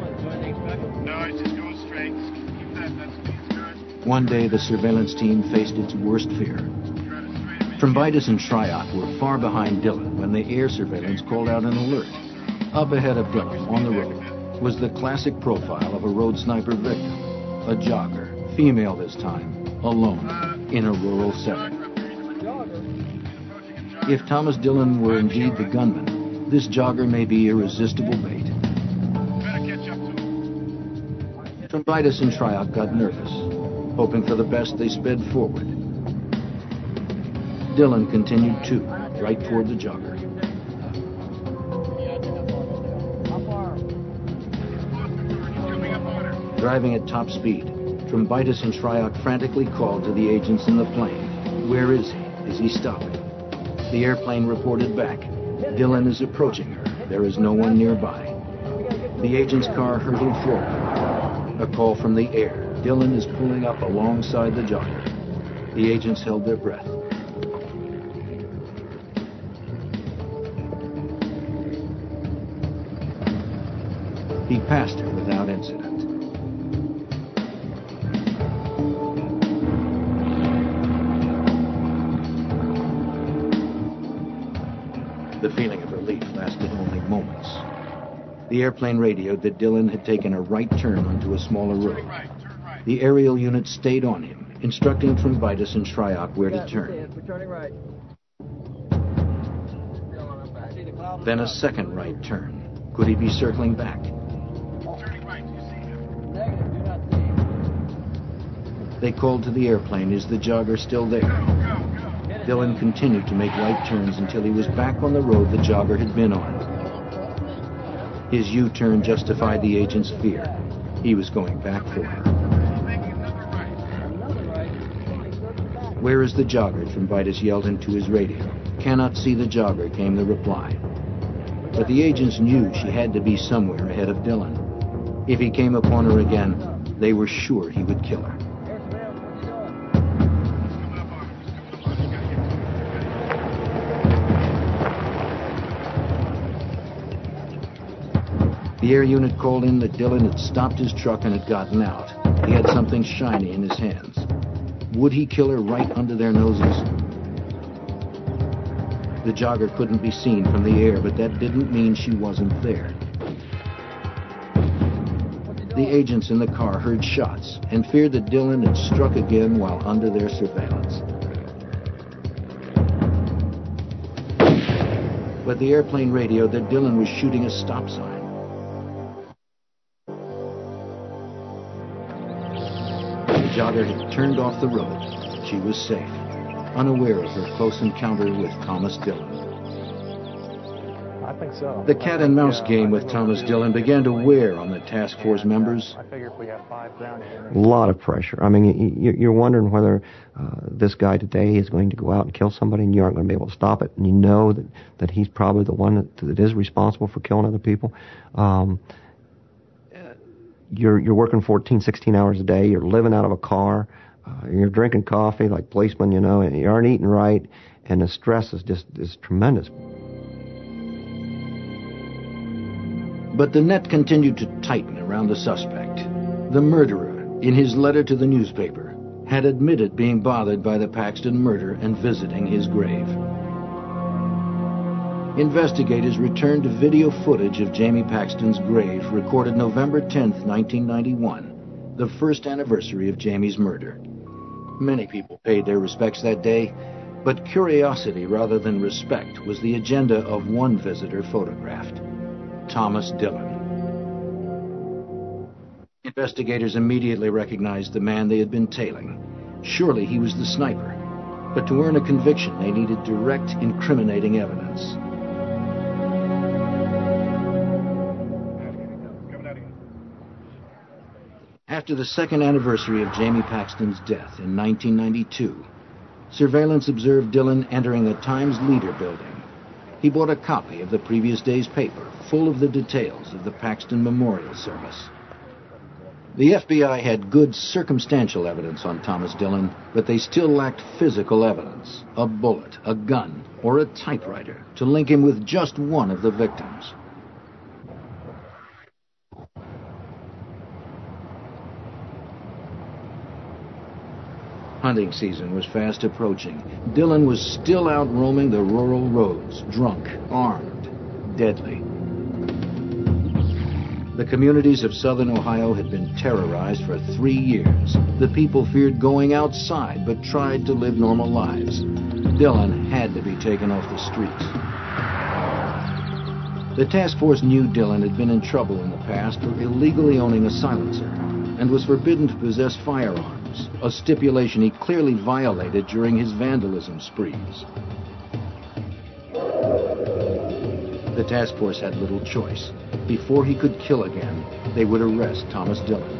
One day, the surveillance team faced its worst fear. Trombitis and Shryock were far behind Dillon when the air surveillance called out an alert. Up ahead of Dillon, on the road, was the classic profile of a road sniper victim. A jogger, female this time, alone, in a rural setting. If Thomas Dillon were indeed the gunman, this jogger may be irresistible bait. Trombitis and Shryock got nervous. Hoping for the best, they sped forward. Dillon continued too, right toward the jogger. Driving at top speed, Trombitis and Shryock frantically called to the agents in the plane. Where is he? Is he stopping? The airplane reported back. Dillon is approaching her. There is no one nearby. The agent's car hurtled forward. A call from the air. Dillon is pulling up alongside the jogger. The agents held their breath. He passed her without incident. The feeling of relief lasted only moments. The airplane radioed that Dillon had taken a right turn onto a smaller road. The aerial unit stayed on him, instructing Trombitis and Shryock where to turn. Then a second right turn. Could he be circling back? They called to the airplane, is the jogger still there? Dillon continued to make right turns until he was back on the road the jogger had been on. His U-turn justified the agent's fear. He was going back for her. Where is the jogger? Trombitis yelled into his radio. Cannot see the jogger, came the reply. But the agents knew she had to be somewhere ahead of Dillon. If he came upon her again, they were sure he would kill her. The air unit called in that Dillon had stopped his truck and had gotten out. He had something shiny in his hands. Would he kill her right under their noses? The jogger couldn't be seen from the air, but that didn't mean she wasn't there. The agents in the car heard shots and feared that Dillon had struck again while under their surveillance. But the airplane radioed that Dillon was shooting a stop sign. The jogger had turned off the road. She was safe, unaware of her close encounter with Thomas Dillon. I think so. The cat and mouse game with Thomas Dillon began to wear on the task force members. I figure if we have 5 ground here. A lot of pressure. I mean, you're wondering whether this guy today is going to go out and kill somebody and you aren't going to be able to stop it. And you know that he's probably the one that is responsible for killing other people. You're working 14, 16 hours a day. You're living out of a car. You're drinking coffee like policemen, and you aren't eating right, and the stress is tremendous. But the net continued to tighten around the suspect. The murderer, in his letter to the newspaper, had admitted being bothered by the Paxton murder and visiting his grave. Investigators returned to video footage of Jamie Paxton's grave recorded November 10, 1991, the first anniversary of Jamie's murder. Many people paid their respects that day, but curiosity rather than respect was the agenda of one visitor photographed, Thomas Dillon. Investigators immediately recognized the man they had been tailing. Surely he was the sniper, but to earn a conviction they needed direct, incriminating evidence. After the second anniversary of Jamie Paxton's death in 1992, surveillance observed Dillon entering a Times Leader building. He bought a copy of the previous day's paper, full of the details of the Paxton Memorial Service. The FBI had good circumstantial evidence on Thomas Dillon, but they still lacked physical evidence, a bullet, a gun, or a typewriter, to link him with just one of the victims. Hunting season was fast approaching. Dillon was still out roaming the rural roads, drunk, armed, deadly. The communities of southern Ohio had been terrorized for 3 years. The people feared going outside, but tried to live normal lives. Dillon had to be taken off the streets. The task force knew Dillon had been in trouble in the past for illegally owning a silencer and was forbidden to possess firearms, a stipulation he clearly violated during his vandalism sprees. The task force had little choice. Before he could kill again, they would arrest Thomas Dillon.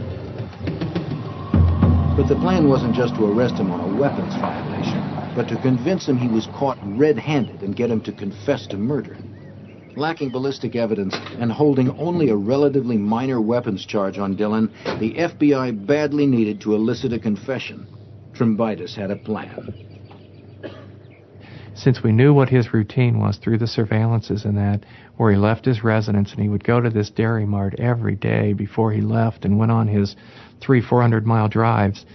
But the plan wasn't just to arrest him on a weapons violation, but to convince him he was caught red-handed and get him to confess to murder. Lacking ballistic evidence and holding only a relatively minor weapons charge on Dillon, the FBI badly needed to elicit a confession. Trombitis had a plan. Since we knew what his routine was through the surveillances and that, where he left his residence and he would go to this Dairy Mart every day before he left and went on his 300-400 mile drives,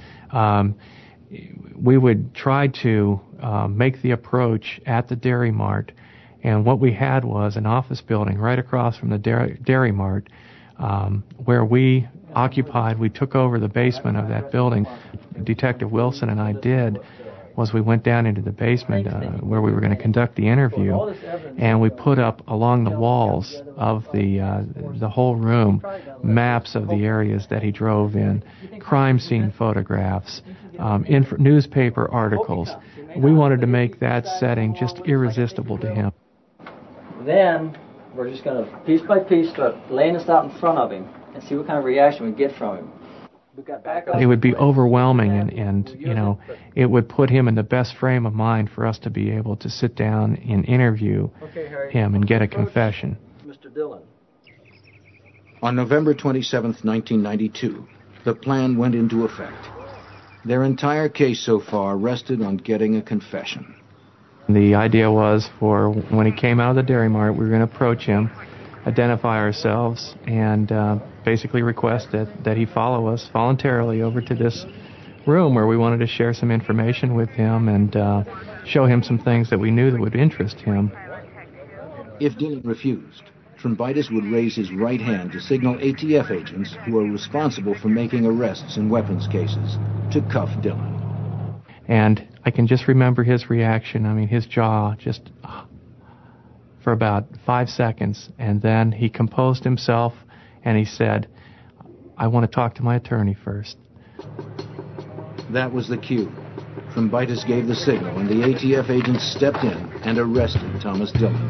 we would try to make the approach at the Dairy Mart. And what we had was an office building right across from the Dairy Mart where we occupied. We took over the basement of that building. Detective Wilson and I did was we went down into the basement where we were going to conduct the interview, and we put up along the walls of the whole room maps of the areas that he drove in, crime scene photographs, newspaper articles. We wanted to make that setting just irresistible to him. Then we're just going to, piece by piece, start laying this out in front of him and see what kind of reaction we get from him. It would be overwhelming, and you know, it would put him in the best frame of mind for us to be able to sit down and interview him and get a confession. Mr. Dillon. On November 27, 1992, the plan went into effect. Their entire case so far rested on getting a confession. The idea was for when he came out of the Dairy Mart, we were going to approach him, identify ourselves, and basically request that he follow us voluntarily over to this room where we wanted to share some information with him and show him some things that we knew that would interest him. If Dillon refused, Trombitis would raise his right hand to signal ATF agents who are responsible for making arrests in weapons cases to cuff Dillon. And I can just remember his reaction. I mean, his jaw just for about 5 seconds, and then he composed himself and he said, "I want to talk to my attorney first." That was the cue. Trombitis gave the signal, and the ATF agents stepped in and arrested Thomas Dillon.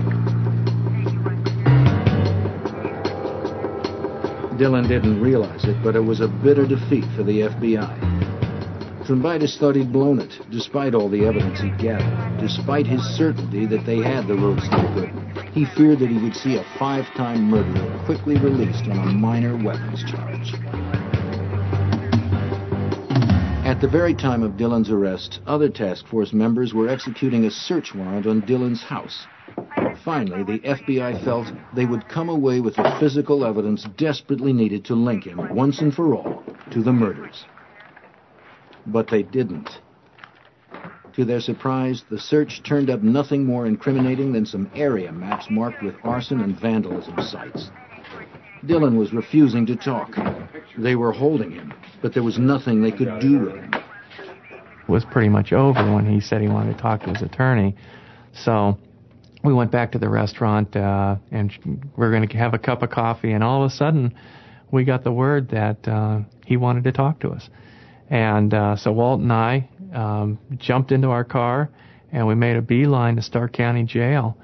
Dillon didn't realize it, but it was a bitter defeat for the FBI. Trombitis thought he'd blown it, despite all the evidence he'd gathered, despite his certainty that they had the road sniper. He feared that he would see a 5-time murderer quickly released on a minor weapons charge. the very time of Dillon's arrest, other task force members were executing a search warrant on Dillon's house. Finally, the FBI felt they would come away with the physical evidence desperately needed to link him, once and for all, to the murders. But they didn't. To their surprise, the search turned up nothing more incriminating than some area maps marked with arson and vandalism sites. Dillon was refusing to talk. They were holding him, but there was nothing they could do with him. It was pretty much over when he said he wanted to talk to his attorney. So we went back to the restaurant, and we were going to have a cup of coffee, and all of a sudden we got the word that he wanted to talk to us. And so Walt and I jumped into our car, and we made a beeline to Stark County Jail.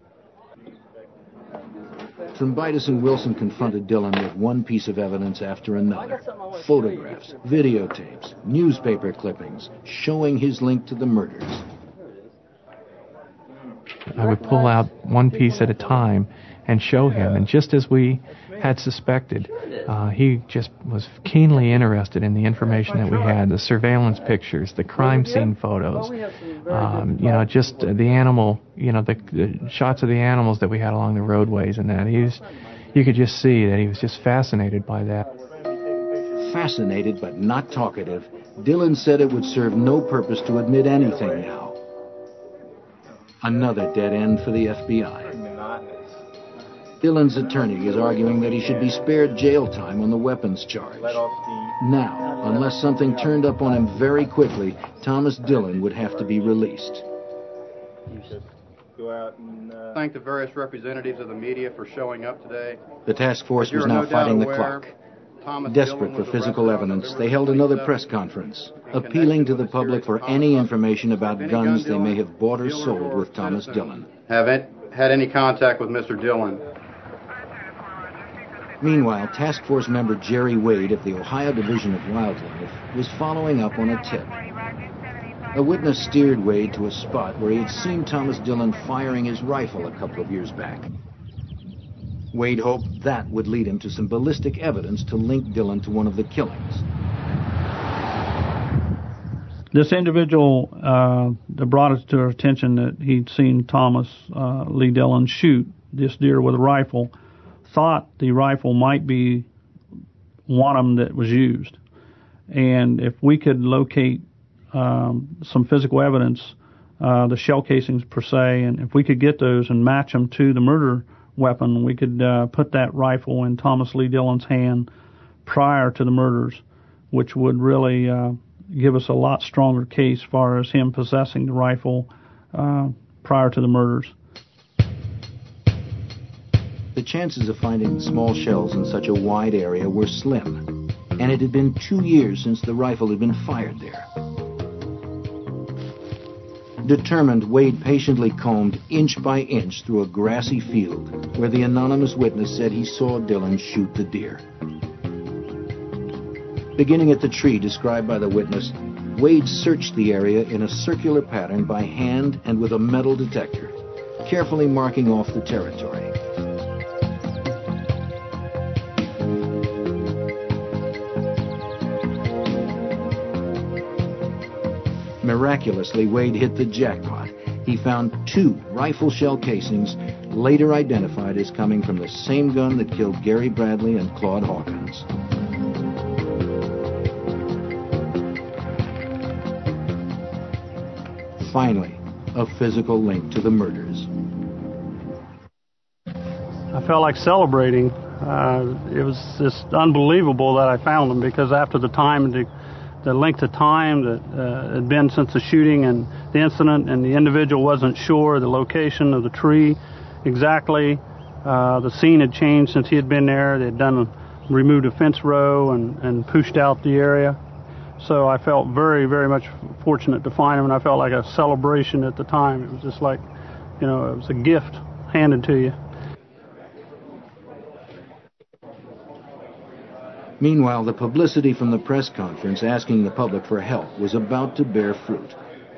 Trombitis and Wilson confronted Dillon with one piece of evidence after another. Photographs, videotapes, newspaper clippings, showing his link to the murders. I would pull out one piece at a time and show him, and just as we had suspected, he just was keenly interested in the information that we had, the surveillance pictures, the crime scene photos, just the animal, the shots of the animals that we had along the roadways and that. You could just see that he was just fascinated by that. Fascinated but not talkative, Dillon said it would serve no purpose to admit anything now. Another dead end for the FBI. Dillon's attorney is arguing that he should be spared jail time on the weapons charge. Now, unless something turned up on him very quickly, Thomas Dillon would have to be released. Thank the various representatives of the media for showing up today. The task force was now fighting the clock. Desperate for physical evidence, they held another press conference, appealing to the public for any information about guns they may have bought or sold with Thomas Dillon. Have had any contact with Mr. Dillon? Meanwhile, task force member Jerry Wade of the Ohio Division of Wildlife was following up on a tip. A witness steered Wade to a spot where he had seen Thomas Dillon firing his rifle a couple of years back. Wade hoped that would lead him to some ballistic evidence to link Dillon to one of the killings. This individual that brought us to our attention that he'd seen Thomas Lee Dillon shoot this deer with a rifle thought the rifle might be one of them that was used. And if we could locate some physical evidence, the shell casings per se, and if we could get those and match them to the murder weapon, we could put that rifle in Thomas Lee Dillon's hand prior to the murders, which would really give us a lot stronger case as far as him possessing the rifle prior to the murders. The chances of finding small shells in such a wide area were slim, and it had been 2 years since the rifle had been fired there. Determined, Wade patiently combed inch by inch through a grassy field where the anonymous witness said he saw Dillon shoot the deer. Beginning at the tree described by the witness, Wade searched the area in a circular pattern by hand and with a metal detector, carefully marking off the territory. Miraculously, Wade hit the jackpot. He found 2 rifle shell casings, later identified as coming from the same gun that killed Gary Bradley and Claude Hawkins. Finally, a physical link to the murders. I felt like celebrating. It was just unbelievable that I found them, because after the time, the length of time that had been since the shooting and the incident, and the individual wasn't sure the location of the tree exactly. The scene had changed since he had been there. They had removed a fence row and pushed out the area. So I felt very, very much fortunate to find him, and I felt like a celebration at the time. It was just like, it was a gift handed to you. Meanwhile, the publicity from the press conference asking the public for help was about to bear fruit.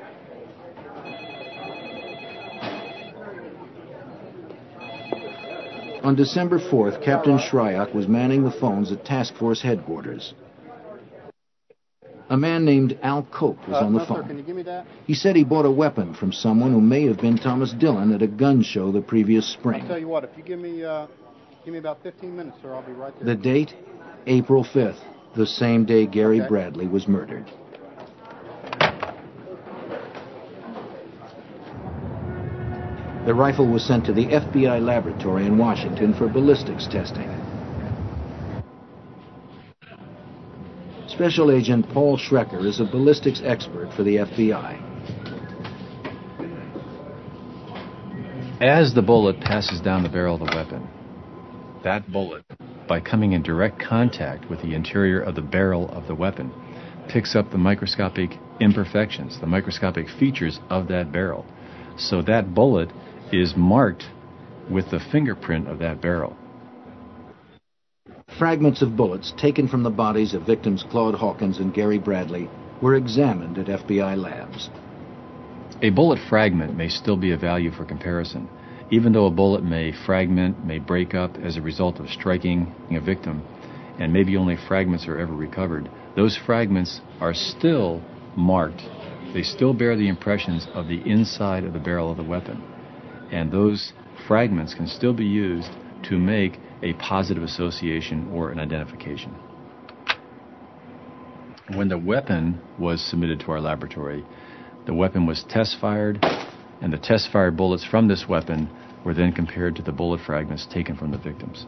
On December 4th, Captain Shryock was manning the phones at Task Force headquarters. A man named Al Cope was on the phone. Sir, can you give me that? He said he bought a weapon from someone who may have been Thomas Dillon at a gun show the previous spring. I'll tell you what, if you give me about 15 minutes, sir, I'll be right there. The date? April 5th, the same day Gary Bradley was murdered. The rifle was sent to the FBI laboratory in Washington for ballistics testing. Special Agent Paul Schrecker is a ballistics expert for the FBI. As the bullet passes down the barrel of the weapon, that bullet, by coming in direct contact with the interior of the barrel of the weapon, picks up the microscopic imperfections, the microscopic features of that barrel. So that bullet is marked with the fingerprint of that barrel. Fragments of bullets taken from the bodies of victims Claude Hawkins and Gary Bradley were examined at FBI labs. A bullet fragment may still be of value for comparison. Even though a bullet may fragment, may break up as a result of striking a victim, and maybe only fragments are ever recovered, those fragments are still marked. They still bear the impressions of the inside of the barrel of the weapon. And those fragments can still be used to make a positive association or an identification. When the weapon was submitted to our laboratory, the weapon was test-fired, and the test-fired bullets from this weapon were then compared to the bullet fragments taken from the victims.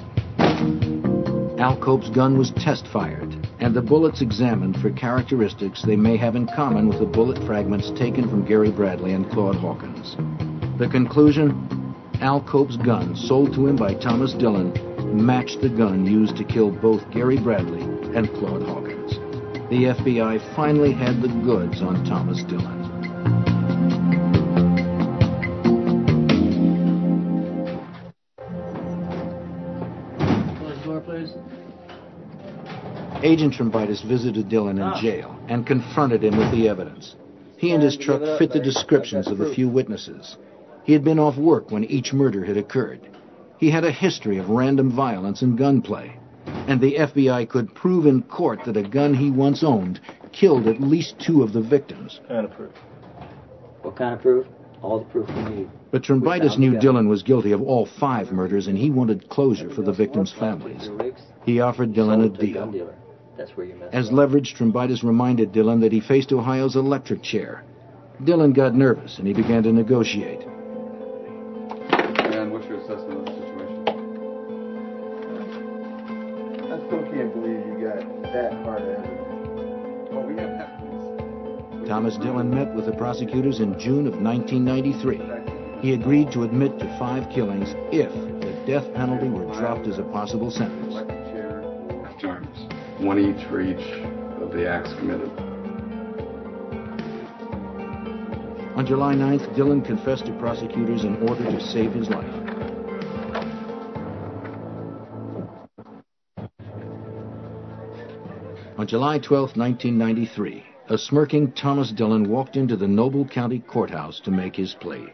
Al Cope's gun was test-fired, and the bullets examined for characteristics they may have in common with the bullet fragments taken from Gary Bradley and Claude Hawkins. The conclusion? Al Cope's gun, sold to him by Thomas Dillon, matched the gun used to kill both Gary Bradley and Claude Hawkins. The FBI finally had the goods on Thomas Dillon. Close the door, please. Agent Trombitis visited Dillon in jail and confronted him with the evidence. He and his truck fit the descriptions of the few witnesses. He had been off work when each murder had occurred. He had a history of random violence and gunplay. And the FBI could prove in court that a gun he once owned killed at least 2 of the victims. Kind of proof. What kind of proof? All the proof we need. But Trombitis knew Dillon was guilty of all 5 murders, and he wanted closure for the victims' families. He offered Dillon a deal. As leverage, Trombitis reminded Dillon that he faced Ohio's electric chair. Dillon got nervous, and he began to negotiate. And what's your assessment of the situation? I still can't believe you got that hard at it. Well, we have evidence. Thomas Dillon met with the prosecutors in June of 1993. He agreed to admit to 5 killings if the death penalty were dropped as a possible sentence. Terms. 1 each for each of the acts committed. On July 9th, Dillon confessed to prosecutors in order to save his life. On July 12, 1993, a smirking Thomas Dillon walked into the Noble County Courthouse to make his plea.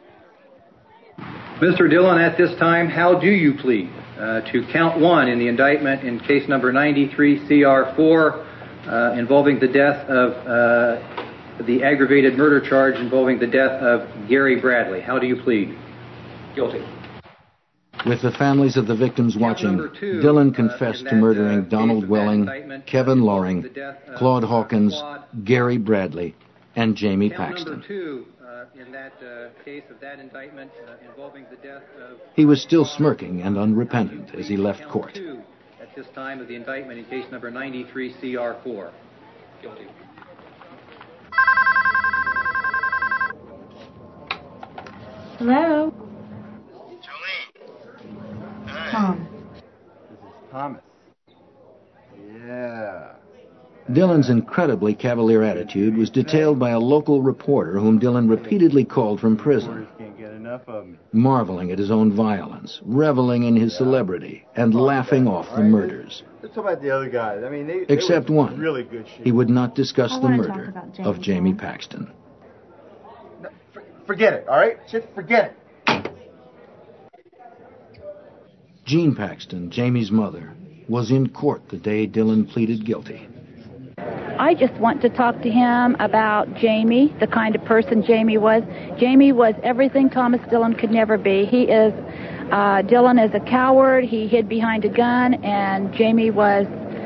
Mr. Dillon, at this time, how do you plead to count 1 in the indictment in case number 93 CR4 involving the death of the aggravated murder charge involving the death of Gary Bradley? How do you plead? Guilty. With the families of the victims watching, Dillon confessed to murdering Donald Welling, Kevin Loring, Claude Hawkins, Gary Bradley, and Jamie Paxton. In that case of that indictment involving the death of... He was still smirking and unrepentant as he left court. At this time of the indictment in case number 93 CR4. Guilty. Hello? Tom. This is Thomas. Yeah. Dillon's incredibly cavalier attitude was detailed by a local reporter whom Dillon repeatedly called from prison, Can't get enough of me. marveling at his own violence, reveling in his celebrity, and laughing off the murders. Let's talk about the other guys. I mean, they Except were one. really good shit. He would not discuss I the wanna murder talk about of Jamie Paxton. Forget it, all right? Shit, forget it. Jean Paxton, Jamie's mother, was in court the day Dillon pleaded guilty. I just want to talk to him about Jamie, the kind of person Jamie was. Jamie was everything Thomas Dillon could never be. Dillon is a coward. He hid behind a gun, and Jamie was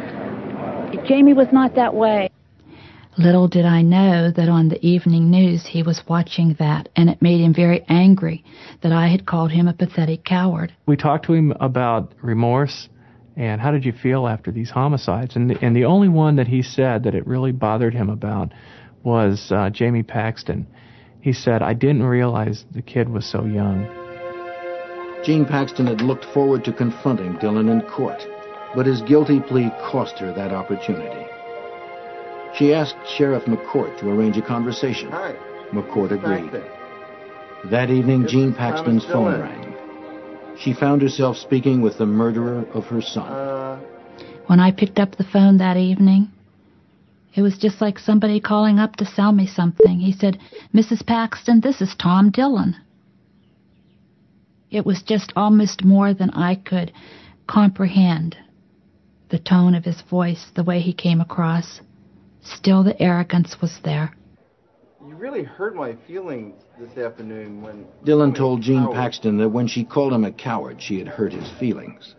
not that way. Little did I know that on the evening news he was watching that, and it made him very angry that I had called him a pathetic coward. We talked to him about remorse and how did you feel after these homicides, and the only one that he said that it really bothered him about was Jamie Paxton. He said, "I didn't realize the kid was so young." Jean Paxton had looked forward to confronting Dillon in court, but his guilty plea cost her that opportunity. She asked Sheriff McCourt to arrange a conversation. Hi. McCourt agreed. That evening, Jean Paxton's phone rang. She found herself speaking with the murderer of her son. When I picked up the phone that evening, it was just like somebody calling up to sell me something. He said, "Mrs. Paxton, this is Tom Dillon." It was just almost more than I could comprehend. The tone of his voice, the way he came across. Still, the arrogance was there. You really hurt my feelings this afternoon when... Dillon told Jean Paxton that when she called him a coward, she had hurt his feelings.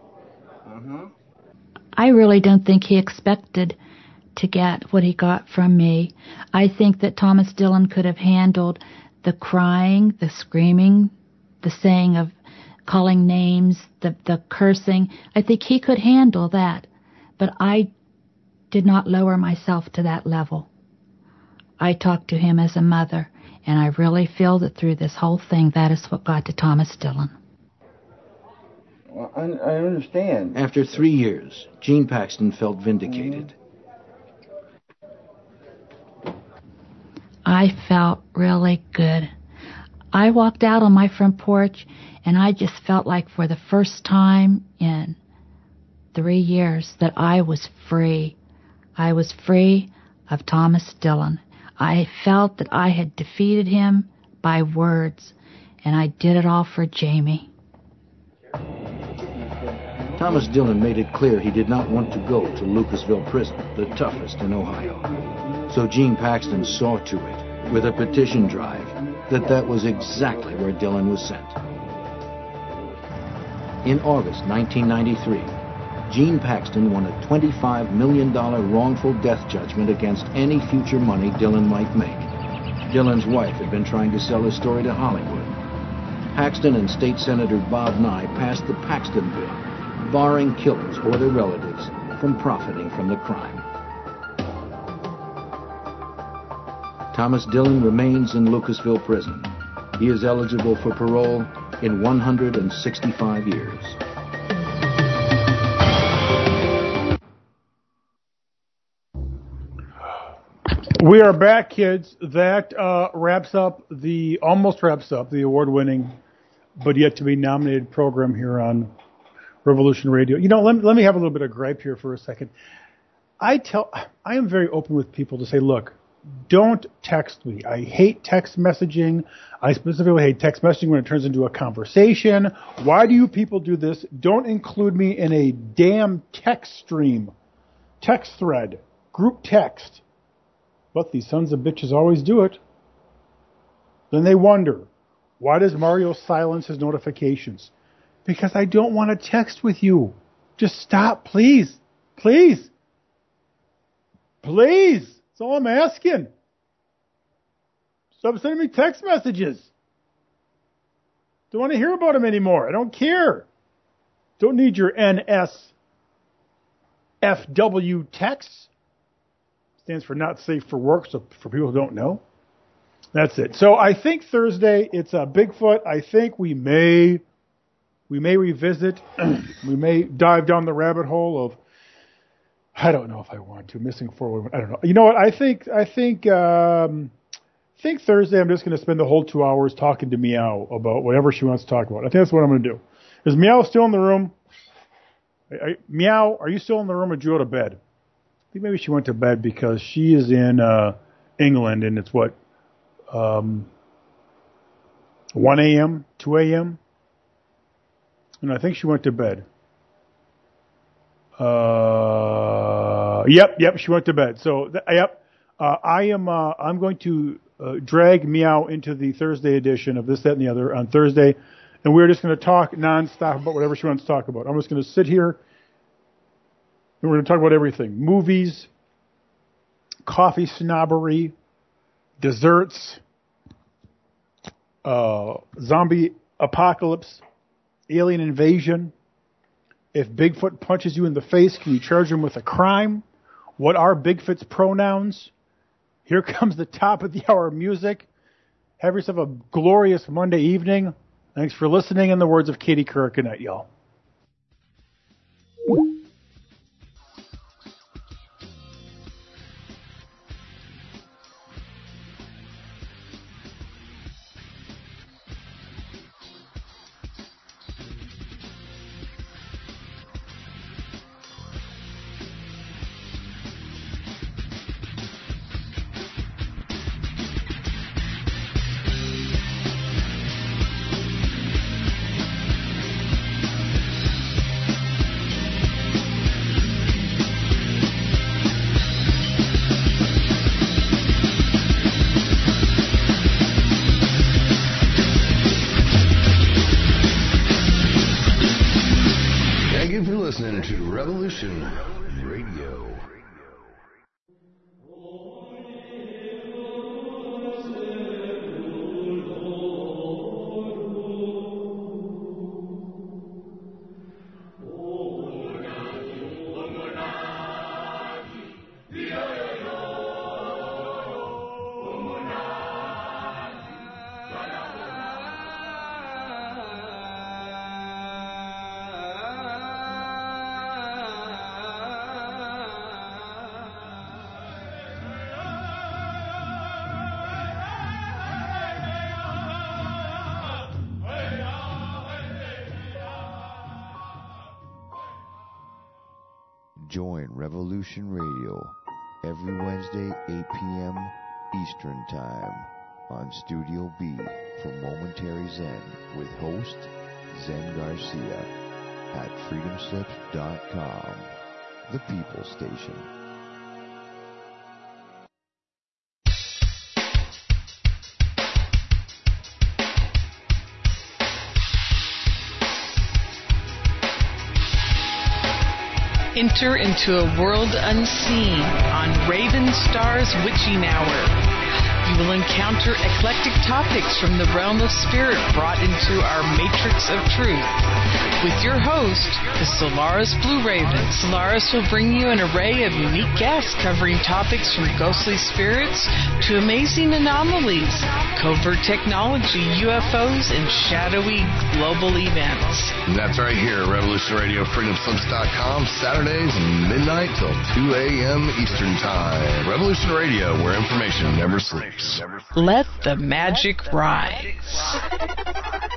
I really don't think he expected to get what he got from me. I think that Thomas Dillon could have handled the crying, the screaming, the saying of calling names, the cursing. I think he could handle that. But I did not lower myself to that level. I talked to him as a mother, and I really feel that through this whole thing, that is what got to Thomas Dillon. Well, I understand. After 3 years, Jean Paxton felt vindicated. I felt really good. I walked out on my front porch, and I just felt like for the first time in 3 years that I was free. I was free of Thomas Dillon. I felt that I had defeated him by words, and I did it all for Jamie. Thomas Dillon made it clear he did not want to go to Lucasville Prison, the toughest in Ohio. So Jean Paxton saw to it, with a petition drive, that was exactly where Dillon was sent. In August 1993, Jean Paxton won a $25 million wrongful death judgment against any future money Dillon might make. Dillon's wife had been trying to sell his story to Hollywood. Paxton and State Senator Bob Nye passed the Paxton Bill, barring killers or their relatives from profiting from the crime. Thomas Dillon remains in Lucasville Prison. He is eligible for parole in 165 years. We are back, kids. That almost wraps up the award-winning, but yet to be nominated program here on Revolution Radio. You know, let me have a little bit of gripe here for a second. I am very open with people to say, look, don't text me. I hate text messaging. I specifically hate text messaging when it turns into a conversation. Why do you people do this? Don't include me in a damn text stream, text thread, group text. But these sons of bitches always do it. Then they wonder, why does Mario silence his notifications? Because I don't want to text with you. Just stop, please. Please. Please. That's all I'm asking. Stop sending me text messages. Don't want to hear about them anymore. I don't care. Don't need your NSFW texts. Stands for not safe for work, so for people who don't know. That's it. So I think Thursday, it's a Bigfoot. I think we may revisit. We may dive down the rabbit hole of, I don't know if I want to, missing 411. I don't know. You know what? I think Thursday I'm just going to spend the whole 2 hours talking to Meow about whatever she wants to talk about. I think that's what I'm going to do. Is Meow still in the room? Meow, are you still in the room or did you go to bed? I think maybe she went to bed because she is in England and it's 1 a.m., 2 a.m.? And I think she went to bed. Yep, she went to bed. So, I'm going to drag Meow into the Thursday edition of This, That, and the Other on Thursday, and we're just going to talk nonstop about whatever she wants to talk about. I'm just going to sit here, and we're going to talk about everything. Movies, coffee snobbery, desserts, zombie apocalypse, alien invasion. If Bigfoot punches you in the face, can you charge him with a crime? What are Bigfoot's pronouns? Here comes the top of the hour music. Have yourself a glorious Monday evening. Thanks for listening. In the words of Katie Couric, good night, y'all. Revolution Radio. Join Revolution Radio every Wednesday, 8 p.m. Eastern Time on Studio B for Momentary Zen with host Zen Garcia at freedomslips.com, the People Station. Enter into a world unseen on Raven Star's Witching Hour. You will encounter eclectic topics from the realm of spirit brought into our matrix of truth. With your host, the Solaris Blue Raven, Solaris will bring you an array of unique guests covering topics from ghostly spirits to amazing anomalies, covert technology, UFOs, and shadowy global events. And that's right here, Revolution Radio, freedomslips.com, Saturdays midnight till 2 a.m. Eastern Time. Revolution Radio, where information never sleeps. Let the magic rise.